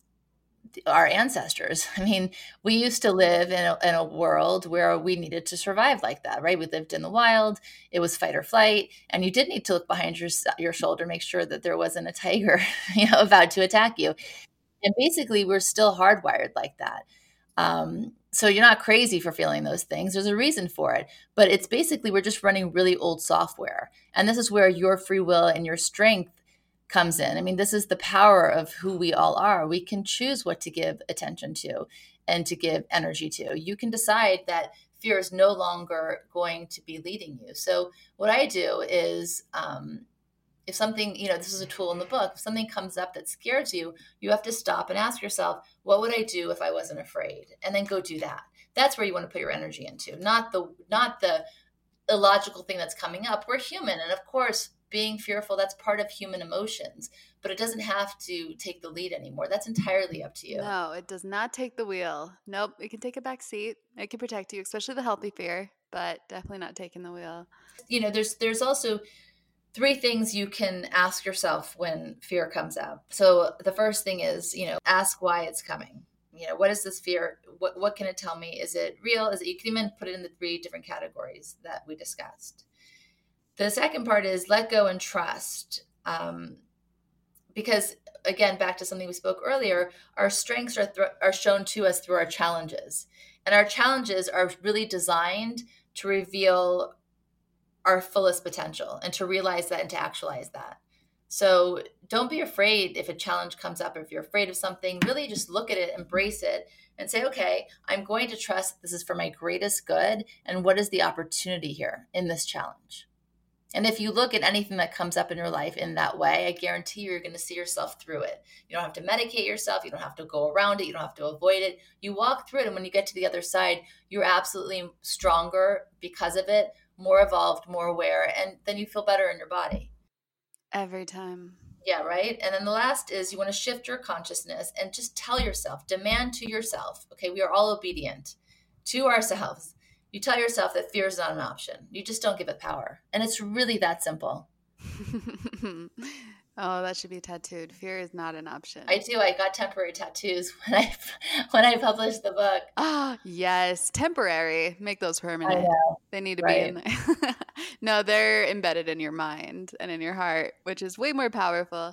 our ancestors. I mean, we used to live in a, in a world where we needed to survive like that, right? We lived in the wild. It was fight or flight. And you did need to look behind your, your shoulder, make sure that there wasn't a tiger, you know, about to attack you. And basically, we're still hardwired like that. Um, so you're not crazy for feeling those things. There's a reason for it. But it's basically, we're just running really old software. And this is where your free will and your strength comes in. I mean, this is the power of who we all are. We can choose what to give attention to and to give energy to. You can decide that fear is no longer going to be leading you. So what I do is, um, if something, you know, this is a tool in the book, if something comes up that scares you, you have to stop and ask yourself, what would I do if I wasn't afraid? And then go do that. That's where you want to put your energy into, not the, not the illogical thing that's coming up. We're human. And of course, being fearful, that's part of human emotions, but it doesn't have to take the lead anymore. That's entirely up to you. No, it does not take the wheel. Nope, it can take a back seat. It can protect you, especially the healthy fear, but definitely not taking the wheel. You know, there's there's also three things you can ask yourself when fear comes up. So the first thing is, you know, ask why it's coming. You know, what is this fear? What what can it tell me? Is it real? Is it, you can even put it in the three different categories that we discussed. The second part is let go and trust. Um, because again, back to something we spoke earlier, our strengths are, th- are shown to us through our challenges. And our challenges are really designed to reveal our fullest potential and to realize that and to actualize that. So don't be afraid if a challenge comes up, or if you're afraid of something, really just look at it, embrace it, and say, okay, I'm going to trust that this is for my greatest good. And what is the opportunity here in this challenge? And if you look at anything that comes up in your life in that way, I guarantee you're going to see yourself through it. You don't have to medicate yourself. You don't have to go around it. You don't have to avoid it. You walk through it. And when you get to the other side, you're absolutely stronger because of it, more evolved, more aware, and then you feel better in your body. Every time. Yeah, right? And then the last is you want to shift your consciousness and just tell yourself, demand to yourself, okay, we are all obedient to ourselves. You tell yourself that fear is not an option. You just don't give it power. And it's really that simple. Oh, that should be tattooed. Fear is not an option. I do. I got temporary tattoos when I when I published the book. Ah, yes. Temporary. Make those permanent. I know. They need to Right. be in there. No, they're embedded in your mind and in your heart, which is way more powerful.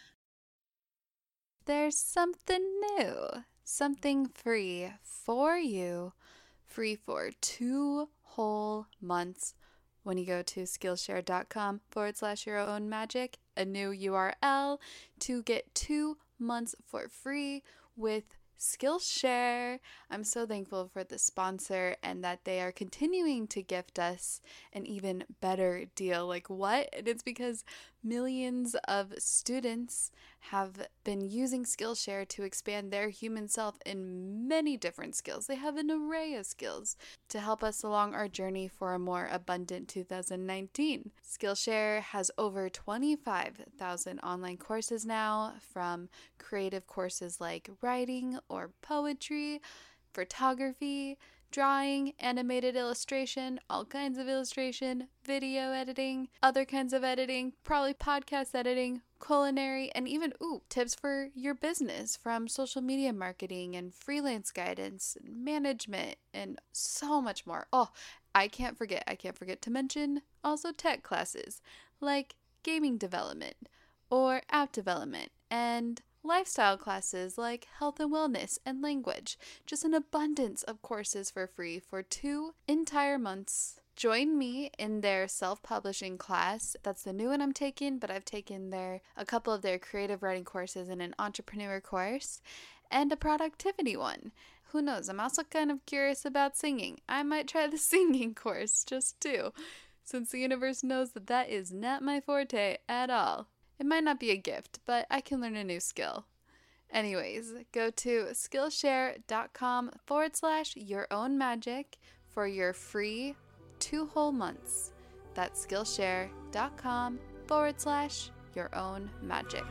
There's something new, something free for you, free for two whole months when you go to Skillshare.com forward slash your own magic, a new U R L to get two months for free with Skillshare. I'm so thankful for the sponsor and that they are continuing to gift us an even better deal. Like what? And it's because millions of students have been using Skillshare to expand their human self in many different skills. They have an array of skills to help us along our journey for a more abundant two thousand nineteen. Skillshare has over twenty-five thousand online courses now, from creative courses like writing or poetry, photography, drawing, animated illustration, all kinds of illustration, video editing, other kinds of editing, probably podcast editing, culinary, and even, ooh, tips for your business, from social media marketing and freelance guidance and management and so much more. Oh, I can't forget, I can't forget to mention also tech classes like gaming development or app development, and lifestyle classes like health and wellness and language. Just an abundance of courses for free for two entire months. Join me in their self-publishing class. That's the new one I'm taking, but I've taken their a couple of their creative writing courses and an entrepreneur course and a productivity one. Who knows? I'm also kind of curious about singing. I might try the singing course just too, since the universe knows that that is not my forte at all. It might not be a gift, but I can learn a new skill. Anyways, go to Skillshare.com forward slash your own magic for your free two whole months. That's Skillshare.com forward slash your own magic.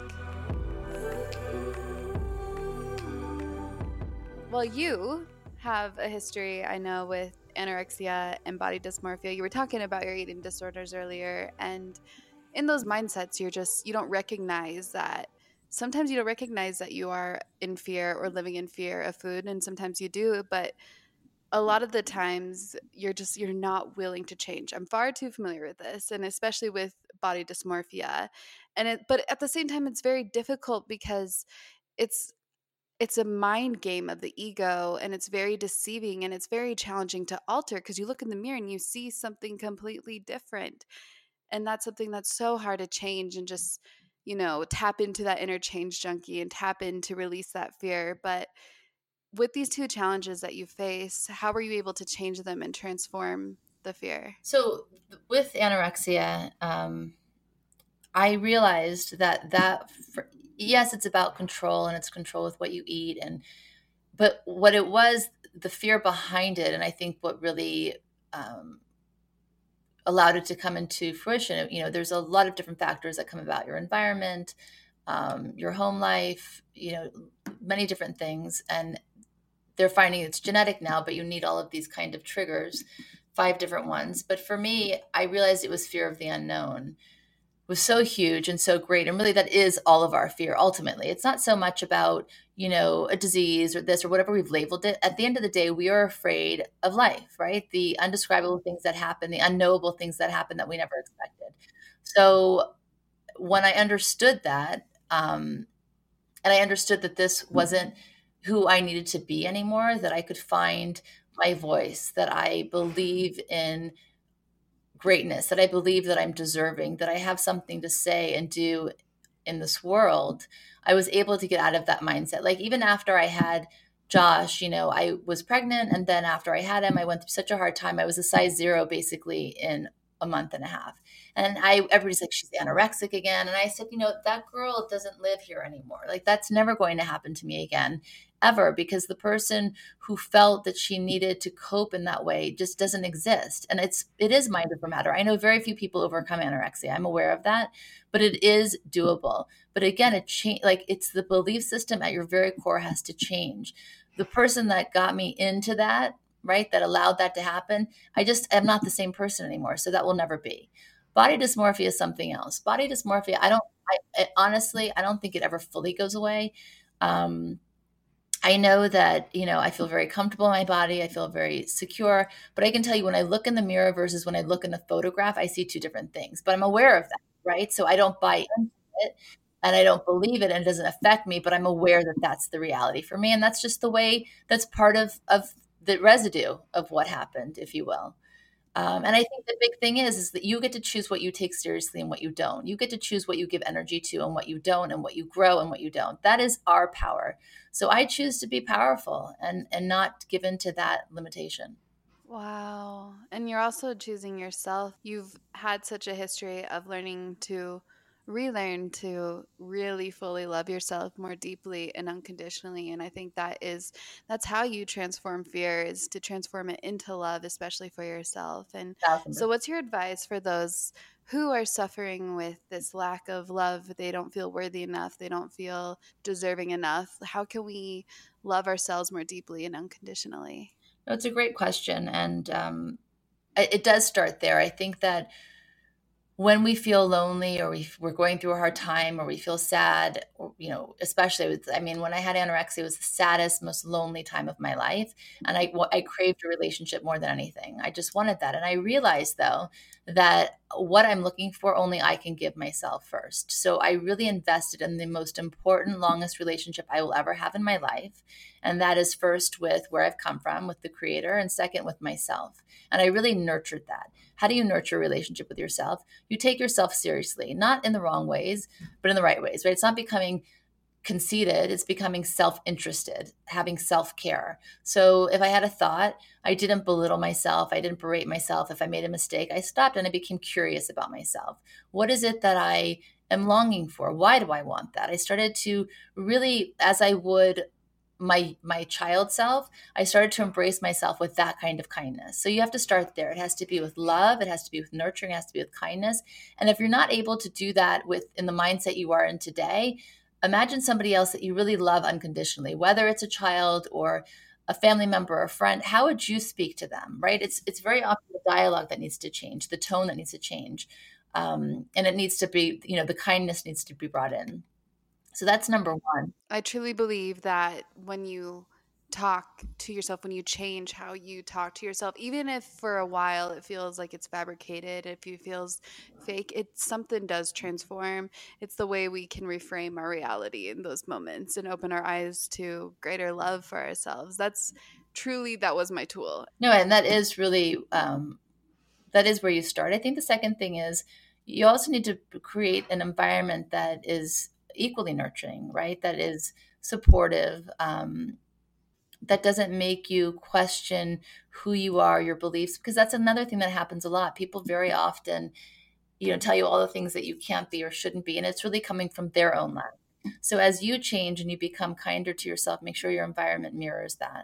Well, you have a history, I know, with anorexia and body dysmorphia. You were talking about your eating disorders earlier, and in those mindsets, you're just, you don't recognize that. Sometimes you don't recognize that you are in fear or living in fear of food, and sometimes you do, but a lot of the times you're just, you're not willing to change. I'm far too familiar with this, and especially with body dysmorphia. And it, but at the same time, it's very difficult because it's, it's a mind game of the ego, and it's very deceiving, and it's very challenging to alter because you look in the mirror and you see something completely different. And that's something that's so hard to change and just, you know, tap into that inner change junkie and tap in to release that fear. But with these two challenges that you face, how were you able to change them and transform the fear? So with anorexia, um, I realized that that, for, yes, it's about control, and it's control with what you eat. And, but what it was, the fear behind it, and I think what really, um, allowed it to come into fruition. You know, there's a lot of different factors that come about: your environment, um, your home life, you know, many different things. And they're finding it's genetic now, but you need all of these kind of triggers, five different ones. But for me, I realized it was fear of the unknown. was so huge and so great. And really, that is all of our fear. Ultimately, it's not so much about, you know, a disease or this or whatever we've labeled it. At the end of the day, we are afraid of life, right? The undescribable things that happen, the unknowable things that happen that we never expected. So when I understood that, um, and I understood that this wasn't who I needed to be anymore, that I could find my voice, that I believe in greatness, that I believe that I'm deserving, that I have something to say and do in this world, I was able to get out of that mindset. Like even after I had Josh, you know, I was pregnant. And then after I had him, I went through such a hard time. I was a size zero basically in a month and a half. And I, everybody's like, she's anorexic again. And I said, you know, that girl doesn't live here anymore. Like that's never going to happen to me again, ever, because the person who felt that she needed to cope in that way just doesn't exist. And it's, it is mind over matter. I know very few people overcome anorexia. I'm aware of that, but it is doable. But again, it change, like it's the belief system at your very core has to change. The person that got me into that, right, that allowed that to happen, I just am not the same person anymore. So that will never be. Body dysmorphia is something else. Body dysmorphia, I don't, I, I honestly, I don't think it ever fully goes away. Um, I know that, you know, I feel very comfortable in my body. I feel very secure, but I can tell you when I look in the mirror versus when I look in the photograph, I see two different things, but I'm aware of that, right? So I don't buy into it and I don't believe it and it doesn't affect me, but I'm aware that that's the reality for me. And that's just the way, that's part of, of the residue of what happened, if you will. Um, and I think the big thing is, is that you get to choose what you take seriously and what you don't. You get to choose what you give energy to and what you don't, and what you grow and what you don't. That is our power. So I choose to be powerful and, and not give in to that limitation. Wow. And you're also choosing yourself. You've had such a history of learning to relearn to really fully love yourself more deeply and unconditionally. And I think that is that's how you transform fear, is to transform it into love, especially for yourself. And so what's your advice for those who are suffering with this lack of love? They don't feel worthy enough, they don't feel deserving enough. How can we love ourselves more deeply and unconditionally? No, it's a great question. And um, it, it does start there. I think that when we feel lonely or we, we're going through a hard time or we feel sad, or, you know, especially with, I mean, when I had anorexia, it was the saddest, most lonely time of my life. And I, I craved a relationship more than anything. I just wanted that. And I realized though, that what I'm looking for, only I can give myself first. So I really invested in the most important, longest relationship I will ever have in my life. And that is first with where I've come from, with the creator, and second with myself. And I really nurtured that. How do you nurture a relationship with yourself? You take yourself seriously, not in the wrong ways, but in the right ways, right? It's not becoming conceited, it's becoming self-interested, having self-care. So if I had a thought, I didn't belittle myself, I didn't berate myself. If I made a mistake, I stopped and I became curious about myself. What is it that I am longing for? Why do I want that? I started to really, as I would my my child self, I started to embrace myself with that kind of kindness. So you have to start there. It has to be with love, it has to be with nurturing, it has to be with kindness. And if you're not able to do that with in the mindset you are in today, imagine somebody else that you really love unconditionally, whether it's a child or a family member or a friend. How would you speak to them, right? It's it's very often the dialogue that needs to change, the tone that needs to change. Um, and it needs to be, you know, the kindness needs to be brought in. So that's number one. I truly believe that when you talk to yourself, when you change how you talk to yourself, even if for a while it feels like it's fabricated, if it feels fake, it something does transform. It's the way we can reframe our reality in those moments and open our eyes to greater love for ourselves. That's truly, that was my tool. No, and that is really, um, that is where you start. I think the second thing is you also need to create an environment that is equally nurturing, right? That is supportive, um, that doesn't make you question who you are, your beliefs, because that's another thing that happens a lot. People very often, you know, tell you all the things that you can't be or shouldn't be, and it's really coming from their own lens. So as you change and you become kinder to yourself, make sure your environment mirrors that.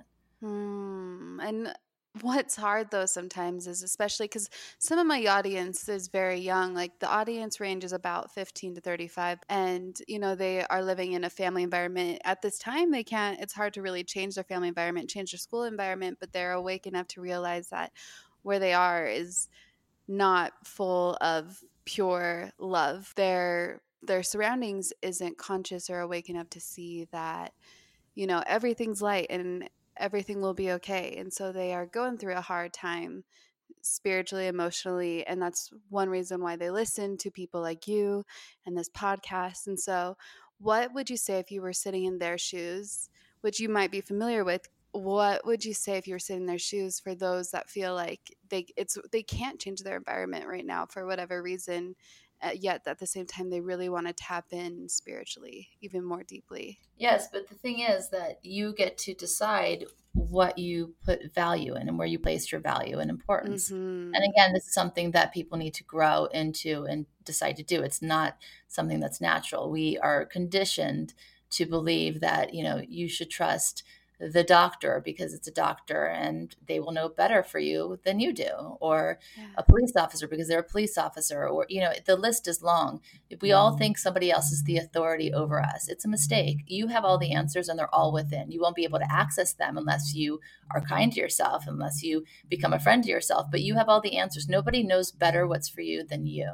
Hmm. And what's hard though sometimes is, especially because some of my audience is very young, like the audience range is about fifteen to thirty-five, and you know they are living in a family environment at this time. They can't, it's hard to really change their family environment, change their school environment, but they're awake enough to realize that where they are is not full of pure love. Their their surroundings isn't conscious or awake enough to see that, you know, everything's light and everything will be okay. And so they are going through a hard time spiritually, emotionally, and that's one reason why they listen to people like you and this podcast. And so, what would you say if you were sitting in their shoes, which you might be familiar with? What would you say if you were sitting in their shoes for those that feel like they it's they can't change their environment right now for whatever reason, uh, yet at the same time they really want to tap in spiritually even more deeply? Yes, but the thing is that you get to decide what you put value in and where you place your value and importance. Mm-hmm. And again, this is something that people need to grow into and decide to do. It's not something that's natural. We are conditioned to believe that, you know, you should trust the doctor because it's a doctor and they will know better for you than you do, or Yeah. a police officer because they're a police officer, or, you know, the list is long. If we all think somebody else is the authority over us, it's a mistake. You have all the answers and they're all within. You won't be able to access them unless you are kind to yourself, unless you become a friend to yourself, but you have all the answers. Nobody knows better what's for you than you.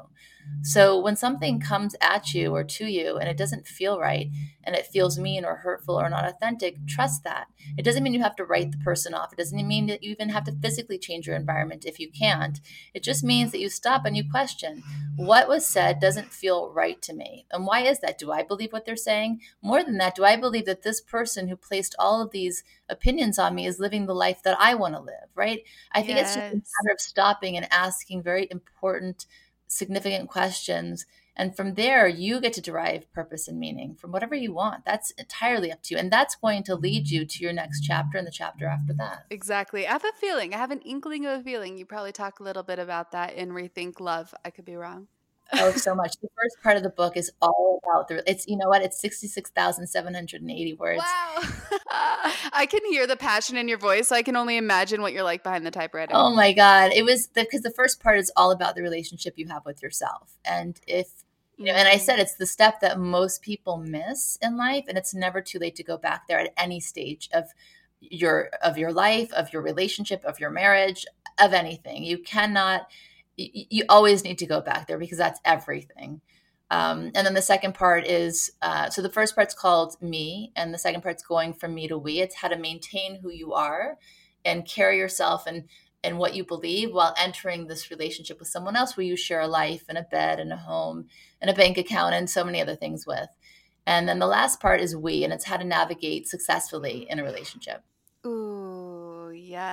So when something comes at you or to you and it doesn't feel right and it feels mean or hurtful or not authentic, trust that. It doesn't mean you have to write the person off. It doesn't mean that you even have to physically change your environment if you can't. It just means that you stop and you question, what was said doesn't feel right to me. And why is that? Do I believe what they're saying? More than that, do I believe that this person who placed all of these opinions on me is living the life that I want to live, right? I think yes. It's just a matter of stopping and asking very important, significant questions. And from there, you get to derive purpose and meaning from whatever you want. That's entirely up to you. And that's going to lead you to your next chapter and the chapter after that. Exactly. I have a feeling, I have an inkling of a feeling. You probably talk a little bit about that in Rethink Love. I could be wrong. Oh, so much. The first part of the book is all about the, it's, you know what? It's sixty-six thousand seven hundred eighty words. Wow. I can hear the passion in your voice. So I can only imagine what you're like behind the typewriter. Oh my God. It was because the, the first part is all about the relationship you have with yourself. And if, you know, and I said, it's the step that most people miss in life, and it's never too late to go back there at any stage of your, of your life, of your relationship, of your marriage, of anything. You cannot, you, you always need to go back there because that's everything. Um, and then the second part is, uh, so the first part's called Me, and the second part's going from me to we. It's how to maintain who you are and carry yourself and, and what you believe while entering this relationship with someone else where you share a life and a bed and a home and a bank account and so many other things with. And then the last part is we, and it's how to navigate successfully in a relationship. Ooh,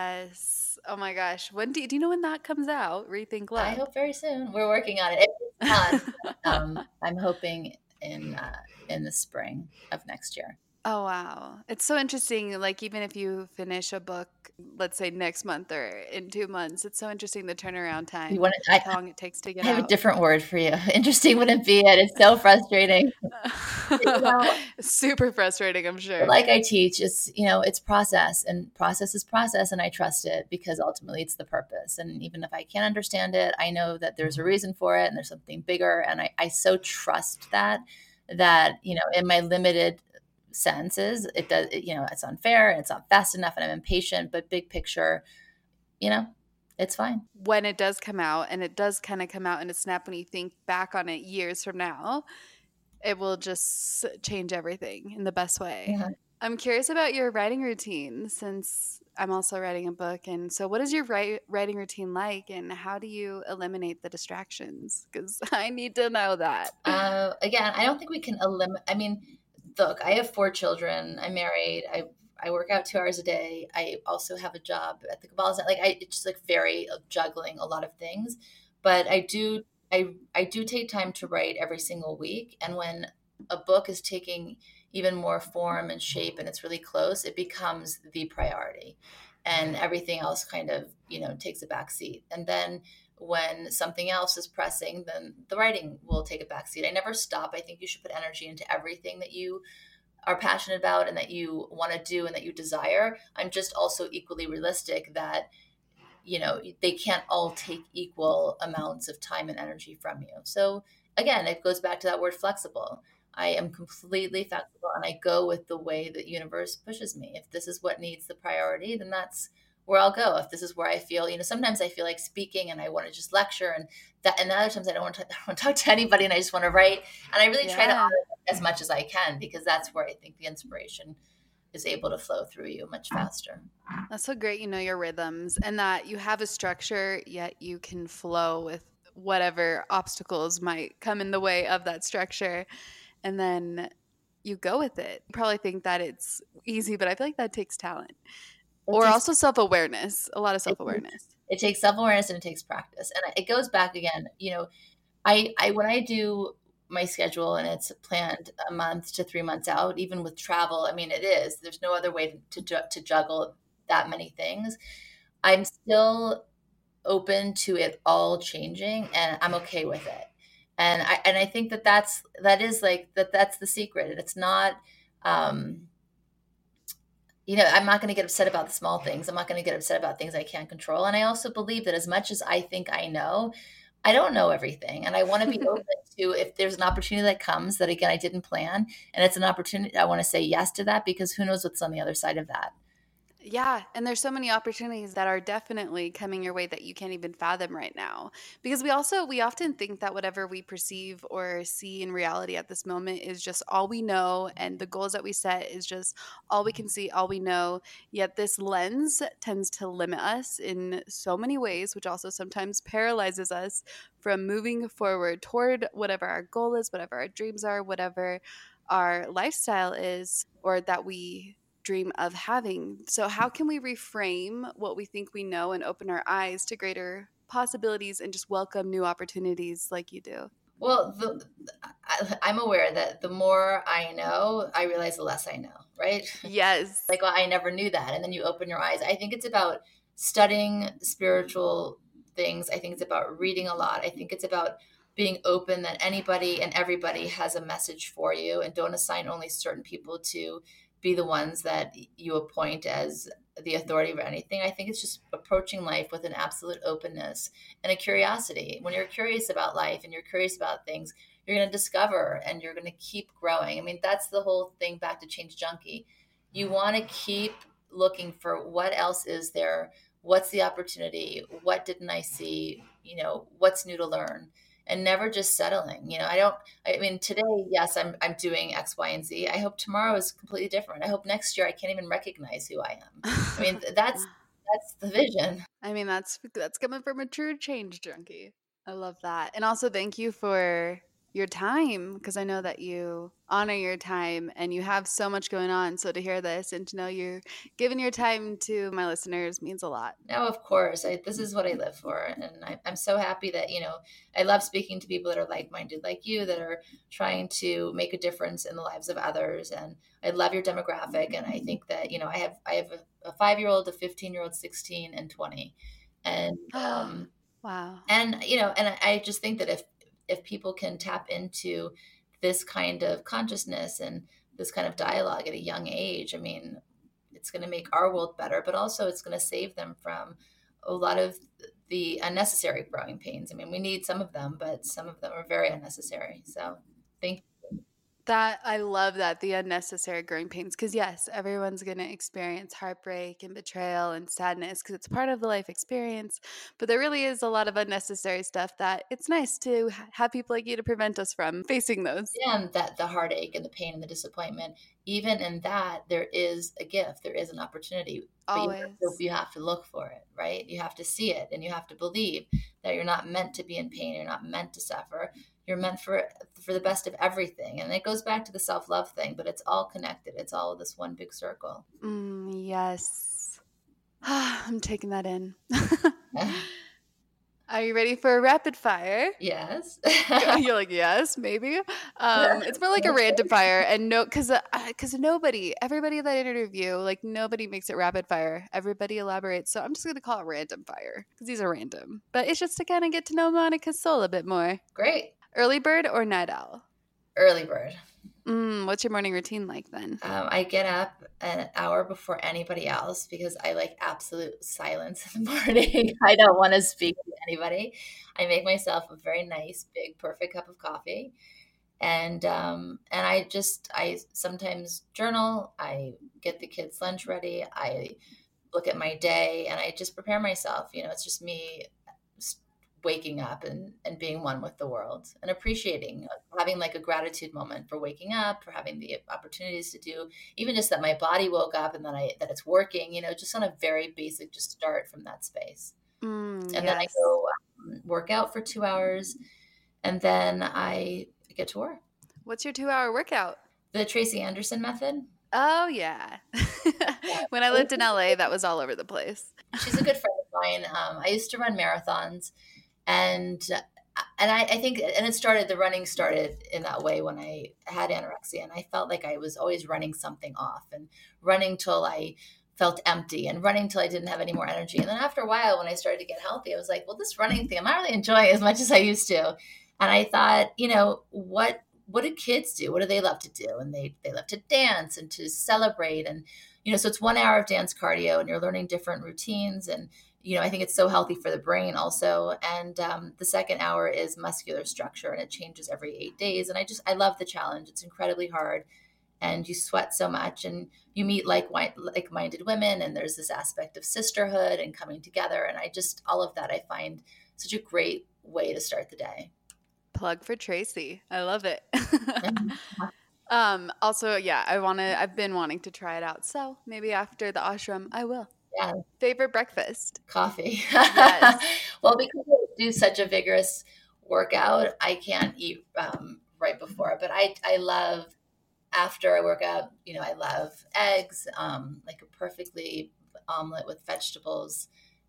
yes. Oh my gosh. When do you, do you know when that comes out? Rethink Love. I hope very soon. We're working on it. It's done. um, I'm hoping in uh, in the spring of next year. Oh, wow. It's so interesting. Like, even if you finish a book, let's say next month or in two months, it's so interesting the turnaround time, you want to, I, how long it takes to get I have out. a different word for you. Interesting wouldn't be it. It's so frustrating. You know, super frustrating, I'm sure. Like I teach, it's, you know, it's process, and process is process, and I trust it because ultimately it's the purpose. And even if I can't understand it, I know that there's a reason for it and there's something bigger. And I, I so trust that, that, you know, in my limited senses, it does, you know, it's unfair and it's not fast enough and I'm impatient, but big picture, you know, it's fine. When it does come out, and it does kind of come out in a snap, when you think back on it years from now, it will just change everything in the best way. Yeah. I'm curious about your writing routine, since I'm also writing a book. And so what is your write, writing routine like, and how do you eliminate the distractions? Because I need to know that. Uh, again, I don't think we can eliminate, I mean, look, I have four children. I'm married. I I work out two hours a day. I also have a job at the Kabbalah Center. Like I, it's just like very uh, juggling a lot of things. But I do, I I do take time to write every single week. And when a book is taking even more form and shape, and it's really close, it becomes the priority, and everything else kind of, you know, takes a back seat. And then when something else is pressing, then the writing will take a backseat. I never stop. I think you should put energy into everything that you are passionate about and that you want to do and that you desire. I'm just also equally realistic that, you know, they can't all take equal amounts of time and energy from you. So again, it goes back to that word flexible. I am completely flexible and I go with the way the universe pushes me. If this is what needs the priority, then that's where I'll go. If this is where I feel, you know, sometimes I feel like speaking and I want to just lecture, and that, and other times I don't want to, I don't want to talk to anybody and I just want to write. And I really try to Yeah. honor it as much as I can, because that's where I think the inspiration is able to flow through you much faster. That's so great. You know your rhythms and that you have a structure, yet you can flow with whatever obstacles might come in the way of that structure. And then you go with it. You probably think that it's easy, but I feel like that takes talent. It Or takes, also self-awareness, a lot of it, self-awareness. it takes self-awareness and it takes practice. And it goes back again, you know, I, I, when I do my schedule and it's planned a month to three months out, even with travel, I mean, it is, there's no other way to, to, to juggle that many things. I'm still open to it all changing, and I'm okay with it. And I, and I think that that's, that is like, that that's the secret. It's not, um, you know, I'm not going to get upset about the small things. I'm not going to get upset about things I can't control. And I also believe that as much as I think I know, I don't know everything. And I want to be open to, if there's an opportunity that comes that, again, I didn't plan, and it's an opportunity, I want to say yes to that, because who knows what's on the other side of that. Yeah, and there's so many opportunities that are definitely coming your way that you can't even fathom right now. Because we also we often think that whatever we perceive or see in reality at this moment is just all we know, and the goals that we set is just all we can see, all we know. Yet this lens tends to limit us in so many ways, which also sometimes paralyzes us from moving forward toward whatever our goal is, whatever our dreams are, whatever our lifestyle is, or that we dream of having. So how can we reframe what we think we know and open our eyes to greater possibilities and just welcome new opportunities like you do? Well, the, I, I'm aware that the more I know, I realize the less I know, right? Yes. Like, well, I never knew that. And then you open your eyes. I think it's about studying spiritual things. I think it's about reading a lot. I think it's about being open that anybody and everybody has a message for you, and don't assign only certain people to be the ones that you appoint as the authority over anything. I think it's just approaching life with an absolute openness and a curiosity. When you're curious about life and you're curious about things, you're going to discover and you're going to keep growing. I mean, that's the whole thing back to Change Junkie. You want to keep looking for what else is there, what's the opportunity, what didn't I see, you know, what's new to learn, and never just settling. You know, I don't, I mean, today, yes, I'm, I'm doing X, Y, and Z. I hope tomorrow is completely different. I hope next year I can't even recognize who I am. I mean, that's, that's the vision. I mean, that's that's coming from a true change junkie. I love that. And also thank you for your time, because I know that you honor your time and you have so much going on. So to hear this and to know you're giving your time to my listeners means a lot. No, of course. I, this is what I live for. And I, I'm so happy that, you know, I love speaking to people that are like-minded like you, that are trying to make a difference in the lives of others. And I love your demographic. And I think that, you know, I have, I have a, a five-year-old, a fifteen-year-old, sixteen, and twenty. And, um, wow. And, you know, and I, I just think that if, if people can tap into this kind of consciousness and this kind of dialogue at a young age, I mean, it's going to make our world better, but also it's going to save them from a lot of the unnecessary growing pains. I mean, we need some of them, but some of them are very unnecessary. So thank you. That I love that, the unnecessary growing pains, because yes, everyone's going to experience heartbreak and betrayal and sadness because it's part of the life experience. But there really is a lot of unnecessary stuff that it's nice to ha- have people like you to prevent us from facing those. Yeah, and that the heartache and the pain and the disappointment, even in that, there is a gift, there is an opportunity. But you Always. have, to, you have to look for it, right? You have to see it, and you have to believe that you're not meant to be in pain. You're not meant to suffer. You're meant for for the best of everything. And it goes back to the self-love thing, but it's all connected. It's all this one big circle. Mm, yes. I'm taking that in. Are you ready for a rapid fire? Yes. You're like, yes, maybe. Um, it's more like a random fire, and no, because because uh, nobody, everybody that I interview, like nobody makes it rapid fire. Everybody elaborates, so I'm just gonna call it random fire because these are random. But it's just to kind of get to know Monica's soul a bit more. Great. Early bird or night owl? Early bird. Mm, what's your morning routine like then? Um, I get up an hour before anybody else because I like absolute silence in the morning. I don't want to speak to anybody. I make myself a very nice, big, perfect cup of coffee. And um, and I just, I sometimes journal. I get the kids' lunch ready. I look at my day and I just prepare myself. You know, it's just me waking up and, and being one with the world and appreciating, having like a gratitude moment for waking up, for having the opportunities to do, even just that my body woke up and that I, that it's working, you know, just on a very basic, just start from that space. Mm, and yes. then I go um, work out for two hours and then I get to work. What's your two hour workout? The Tracy Anderson method. Oh, yeah. When I lived in L A, that was all over the place. She's a good friend of mine. Um, I used to run marathons. And and I, I think, and it started, the running started in that way when I had anorexia. And I felt like I was always running something off and running till I felt empty and running till I didn't have any more energy. And then after a while, when I started to get healthy, I was like, well, this running thing, I'm not really enjoying as much as I used to. And I thought, you know, what what do kids do? What do they love to do? And they, they love to dance and to celebrate. And, you know, so it's one hour of dance cardio and you're learning different routines. And, you know, I think it's so healthy for the brain also. And um, the second hour is muscular structure and it changes every eight days. And I just, I love the challenge. It's incredibly hard and you sweat so much and you meet like like-minded women. And there's this aspect of sisterhood and coming together. And I just, all of that I find such a great way to start the day. Plug for Tracy. I love it. um, also, yeah, I want to, I've been wanting to try it out. So maybe after the ashram, I will. Yeah. Favorite breakfast? Coffee. Yes. Well, because I do such a vigorous workout, I can't eat um, right before, but I, I love after I work out, you know, I love eggs, um, like a perfectly omelet with vegetables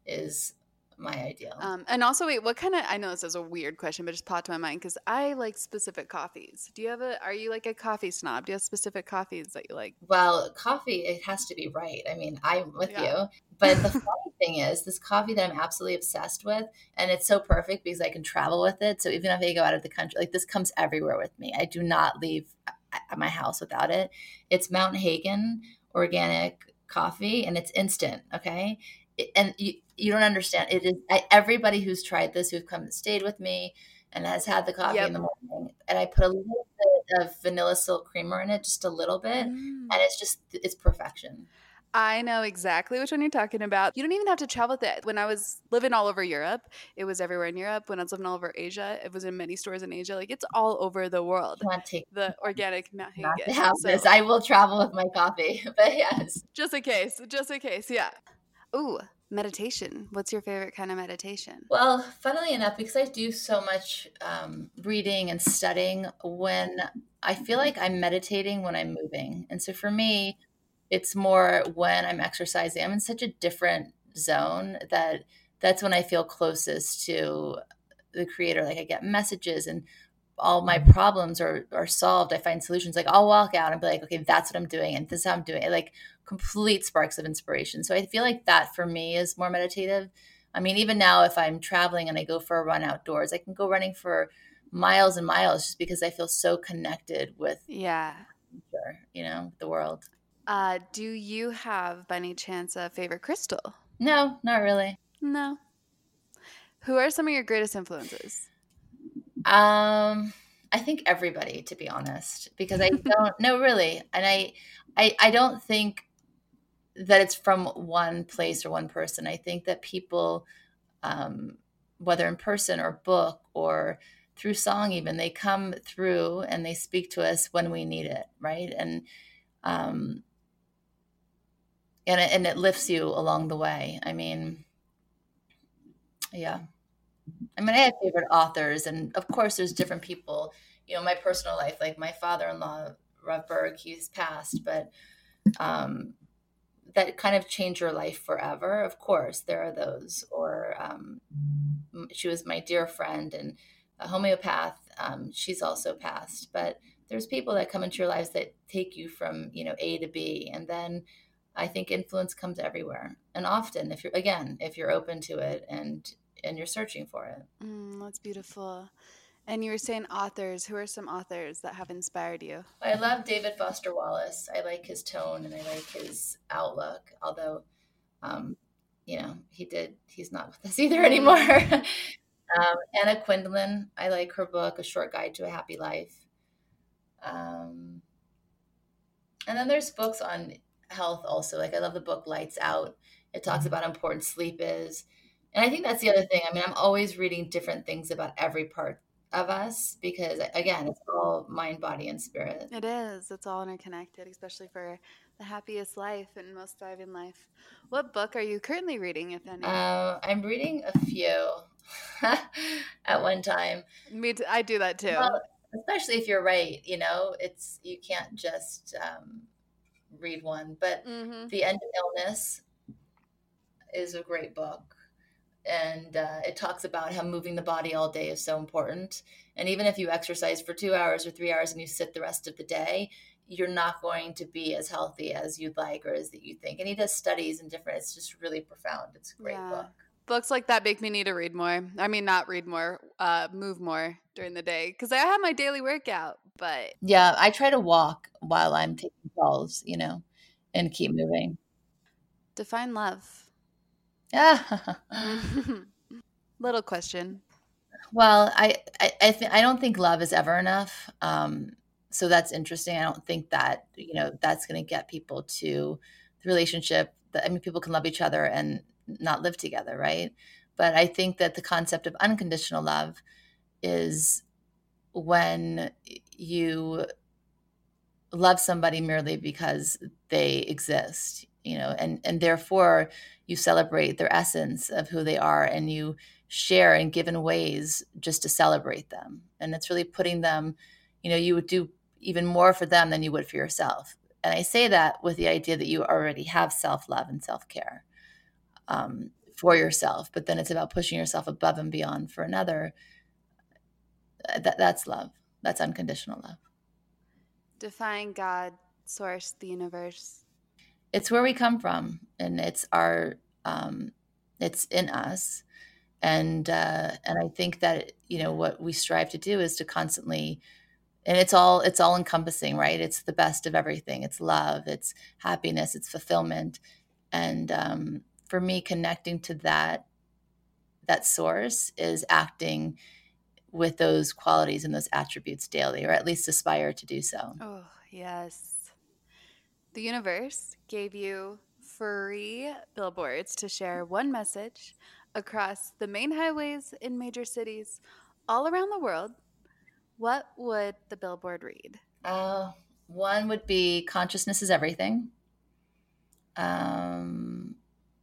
is my ideal. Um, and also, wait, what kind of, I know this is a weird question, but just popped to my mind because I like specific coffees. Do you have a, are you like a coffee snob? Do you have specific coffees that you like? Well, coffee, it has to be right. I mean, I'm with Yeah. you. But the funny thing is, this coffee that I'm absolutely obsessed with, and it's so perfect because I can travel with it. So even if I go out of the country, like this comes everywhere with me. I do not leave my house without it. It's Mount Hagen organic coffee, and it's instant. Okay. And you, you don't understand. It is I, everybody who's tried this, who've come and stayed with me and has had the coffee Yep. in the morning. And I put a little bit of vanilla silk creamer in it, just a little bit. Mm. And it's just, it's perfection. I know exactly which one you're talking about. You don't even have to travel with it. When I was living all over Europe, it was everywhere in Europe. When I was living all over Asia, it was in many stores in Asia. Like it's all over the world. Take the organic Mount Hagen. So, this. I will travel with my coffee, but yes. Just in case, just in case, yeah. Ooh, meditation. What's your favorite kind of meditation? Well, funnily enough, because I do so much um, reading and studying, when I feel like I'm meditating when I'm moving. And so for me, it's more when I'm exercising. I'm in such a different zone that that's when I feel closest to the creator. Like I get messages and all my problems are, are solved. I find solutions. Like I'll walk out and be like, okay, that's what I'm doing. And this is how I'm doing it. Like complete sparks of inspiration. So I feel like that for me is more meditative. I mean, even now, if I'm traveling and I go for a run outdoors, I can go running for miles and miles just because I feel so connected with, yeah, nature, you know, the world. Uh, do you have, by any chance, a favorite crystal? No, not really. No. Who are some of your greatest influences? Um, I think everybody, to be honest, because I don't no, really. And I, I, I don't think that it's from one place or one person. I think that people, um, whether in person or book or through song, even they come through and they speak to us when we need it. Right. And, um, and it, and it lifts you along the way. I mean, yeah. I mean, I have favorite authors, and of course, there's different people. You know, my personal life, like my father-in-law, Rav Berg, he's passed, but um, that kind of changed your life forever. Of course, there are those. Or um, she was my dear friend and a homeopath. Um, she's also passed, but there's people that come into your lives that take you from, you know, A to B, and then I think influence comes everywhere. And often, if you're again, if you're open to it and and you're searching for it. Mm, that's beautiful. And you were saying authors. Who are some authors that have inspired you? I love David Foster Wallace. I like his tone and I like his outlook. Although, um, you know, he did. He's not with us either anymore. um, Anna Quindlen. I like her book, A Short Guide to a Happy Life. Um, and then there's books on health also. Like I love the book Lights Out. It talks about how important sleep is. And I think that's the other thing. I mean, I'm always reading different things about every part of us because, again, it's all mind, body, and spirit. It is. It's all interconnected, especially for the happiest life and most thriving life. What book are you currently reading, if any? Uh, I'm reading a few at one time. Me too. I do that too. Well, especially if you're right, you know, it's you can't just um, read one. But Mm-hmm. The End of Illness is a great book. And uh, it talks about how moving the body all day is so important. And even if you exercise for two hours or three hours and you sit the rest of the day, you're not going to be as healthy as you'd like or as that you think. And he does studies and different, it's just really profound. It's a great Yeah. book. Books like that make me need to read more. I mean, not read more, uh, move more during the day because I have my daily workout, but. Yeah, I try to walk while I'm taking calls, you know, and keep moving. Define love. Yeah. Little question. Well, I I I, th- I don't think love is ever enough. Um, so that's interesting. I don't think that you know that's going to get people to the relationship. That I mean, people can love each other and not live together, right? But I think that the concept of unconditional love is when you love somebody merely because they exist, you know, and and therefore you celebrate their essence of who they are and you share and give in ways just to celebrate them. And it's really putting them, you know, you would do even more for them than you would for yourself. And I say that with the idea that you already have self-love and self-care um, for yourself, but then it's about pushing yourself above and beyond for another. That, that's love. That's unconditional love. Define God, source, the universe. It's where we come from, and it's our, um, it's in us, and uh, and I think that you know what we strive to do is to constantly, and it's all it's all encompassing, right? It's the best of everything. It's love, it's happiness, it's fulfillment, and um, for me, connecting to that that source is acting with those qualities and those attributes daily, or at least aspire to do so. Oh, yes. The universe gave you free billboards to share one message across the main highways in major cities all around the world. What would the billboard read? Uh, one would be consciousness is everything. Um,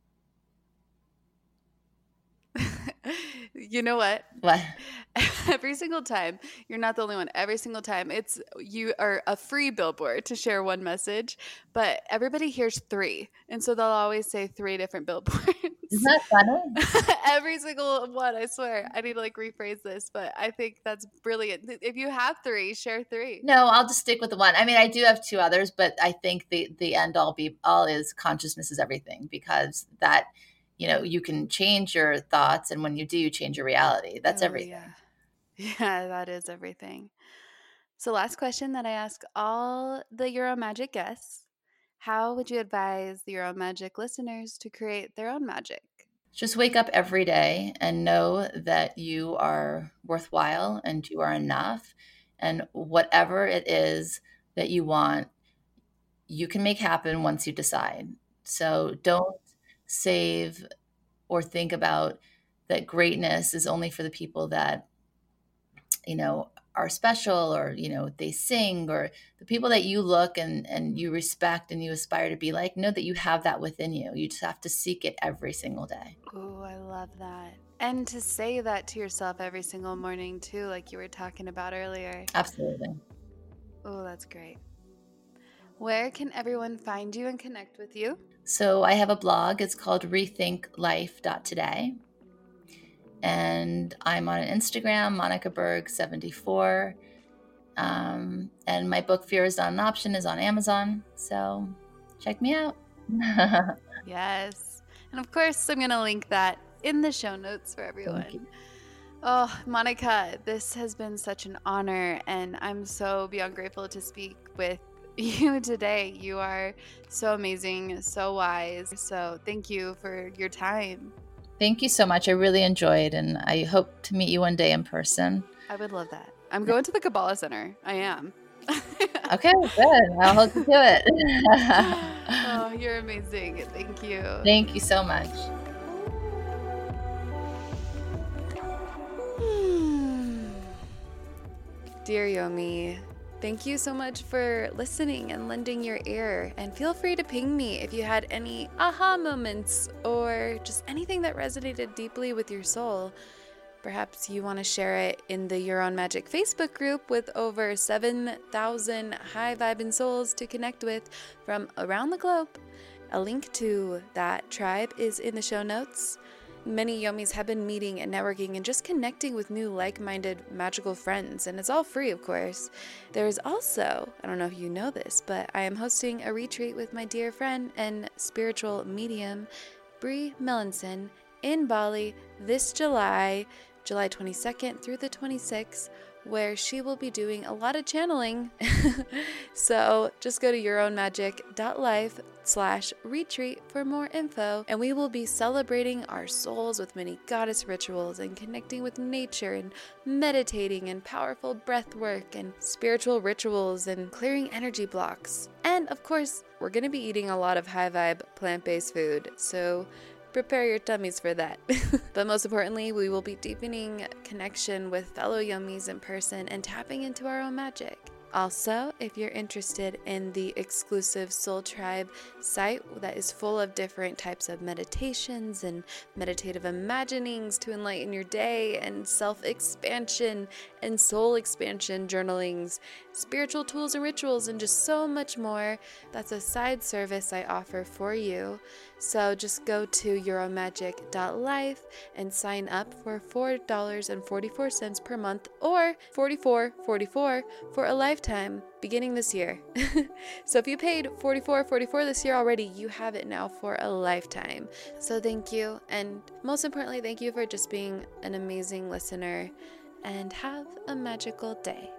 You know what? what? Every single time, you're not the only one. Every single time, it's you are a free billboard to share one message, but everybody hears three, and so they'll always say three different billboards. Isn't that funny? Every single one, I swear. I need to like rephrase this, but I think that's brilliant. If you have three, share three. No, I'll just stick with the one. I mean, I do have two others, but I think the the end all be all is consciousness is everything, because that, you know, you can change your thoughts, and when you do, you change your reality. That's Oh, everything. Yeah. yeah, that is everything. So last question that I ask all the Euro Magic guests. How would you advise the Euro Magic listeners to create their own magic? Just wake up every day and know that you are worthwhile and you are enough. And whatever it is that you want, you can make happen once you decide. So don't save or think about that greatness is only for the people that, you know, are special, or, you know, they sing, or the people that you look and, and you respect and you aspire to be like. Know that you have that within you. You just have to seek it every single day. Oh, I love that. And to say that to yourself every single morning too, like you were talking about earlier. Absolutely. Oh, that's great. Where can everyone find you and connect with you? So I have a blog. It's called rethink life dot today. And I'm on Instagram, Monica Berg seventy-four. Um, and my book, Fear is Not an Option, is on Amazon. So check me out. Yes. And of course, I'm going to link that in the show notes for everyone. Oh, Monica, this has been such an honor, and I'm so beyond grateful to speak with you today. You are so amazing, so wise. So thank you for your time. Thank you so much. I really enjoyed, and I hope to meet you one day in person. I would love that. I'm going to the Kabbalah Center. I am. Okay, good. I'll hold you to it. Oh, you're amazing. Thank you. Thank you so much. Dear Yomi, thank you so much for listening and lending your ear. And feel free to ping me if you had any aha moments or just anything that resonated deeply with your soul. Perhaps you want to share it in the Your Own Magic Facebook group with over seven thousand high vibing souls to connect with from around the globe. A link to that tribe is in the show notes. Many Yomis have been meeting and networking and just connecting with new like-minded magical friends, and it's all free, of course. There's also, I don't know if you know this, but I am hosting a retreat with my dear friend and spiritual medium, Bree Melanson, in Bali this July, July twenty-second through the twenty-sixth, where she will be doing a lot of channeling. So just go to yourownmagic.life slash retreat for more info, and we will be celebrating our souls with many goddess rituals and connecting with nature and meditating and powerful breath work and spiritual rituals and clearing energy blocks. And of course, we're going to be eating a lot of high vibe plant-based food, so prepare your tummies for that. But most importantly, we will be deepening connection with fellow Yomis in person and tapping into our own magic. Also, if you're interested in the exclusive Soul Tribe site that is full of different types of meditations and meditative imaginings to enlighten your day, and self-expansion and soul expansion journalings, spiritual tools and rituals, and just so much more, that's a side service I offer for you. So just go to yourownmagic.life and sign up for four dollars and forty-four cents per month, or forty-four dollars and forty-four cents for a lifetime beginning this year. So if you paid forty-four dollars and forty-four cents this year already, you have it now for a lifetime. So thank you, and most importantly, thank you for just being an amazing listener, and have a magical day.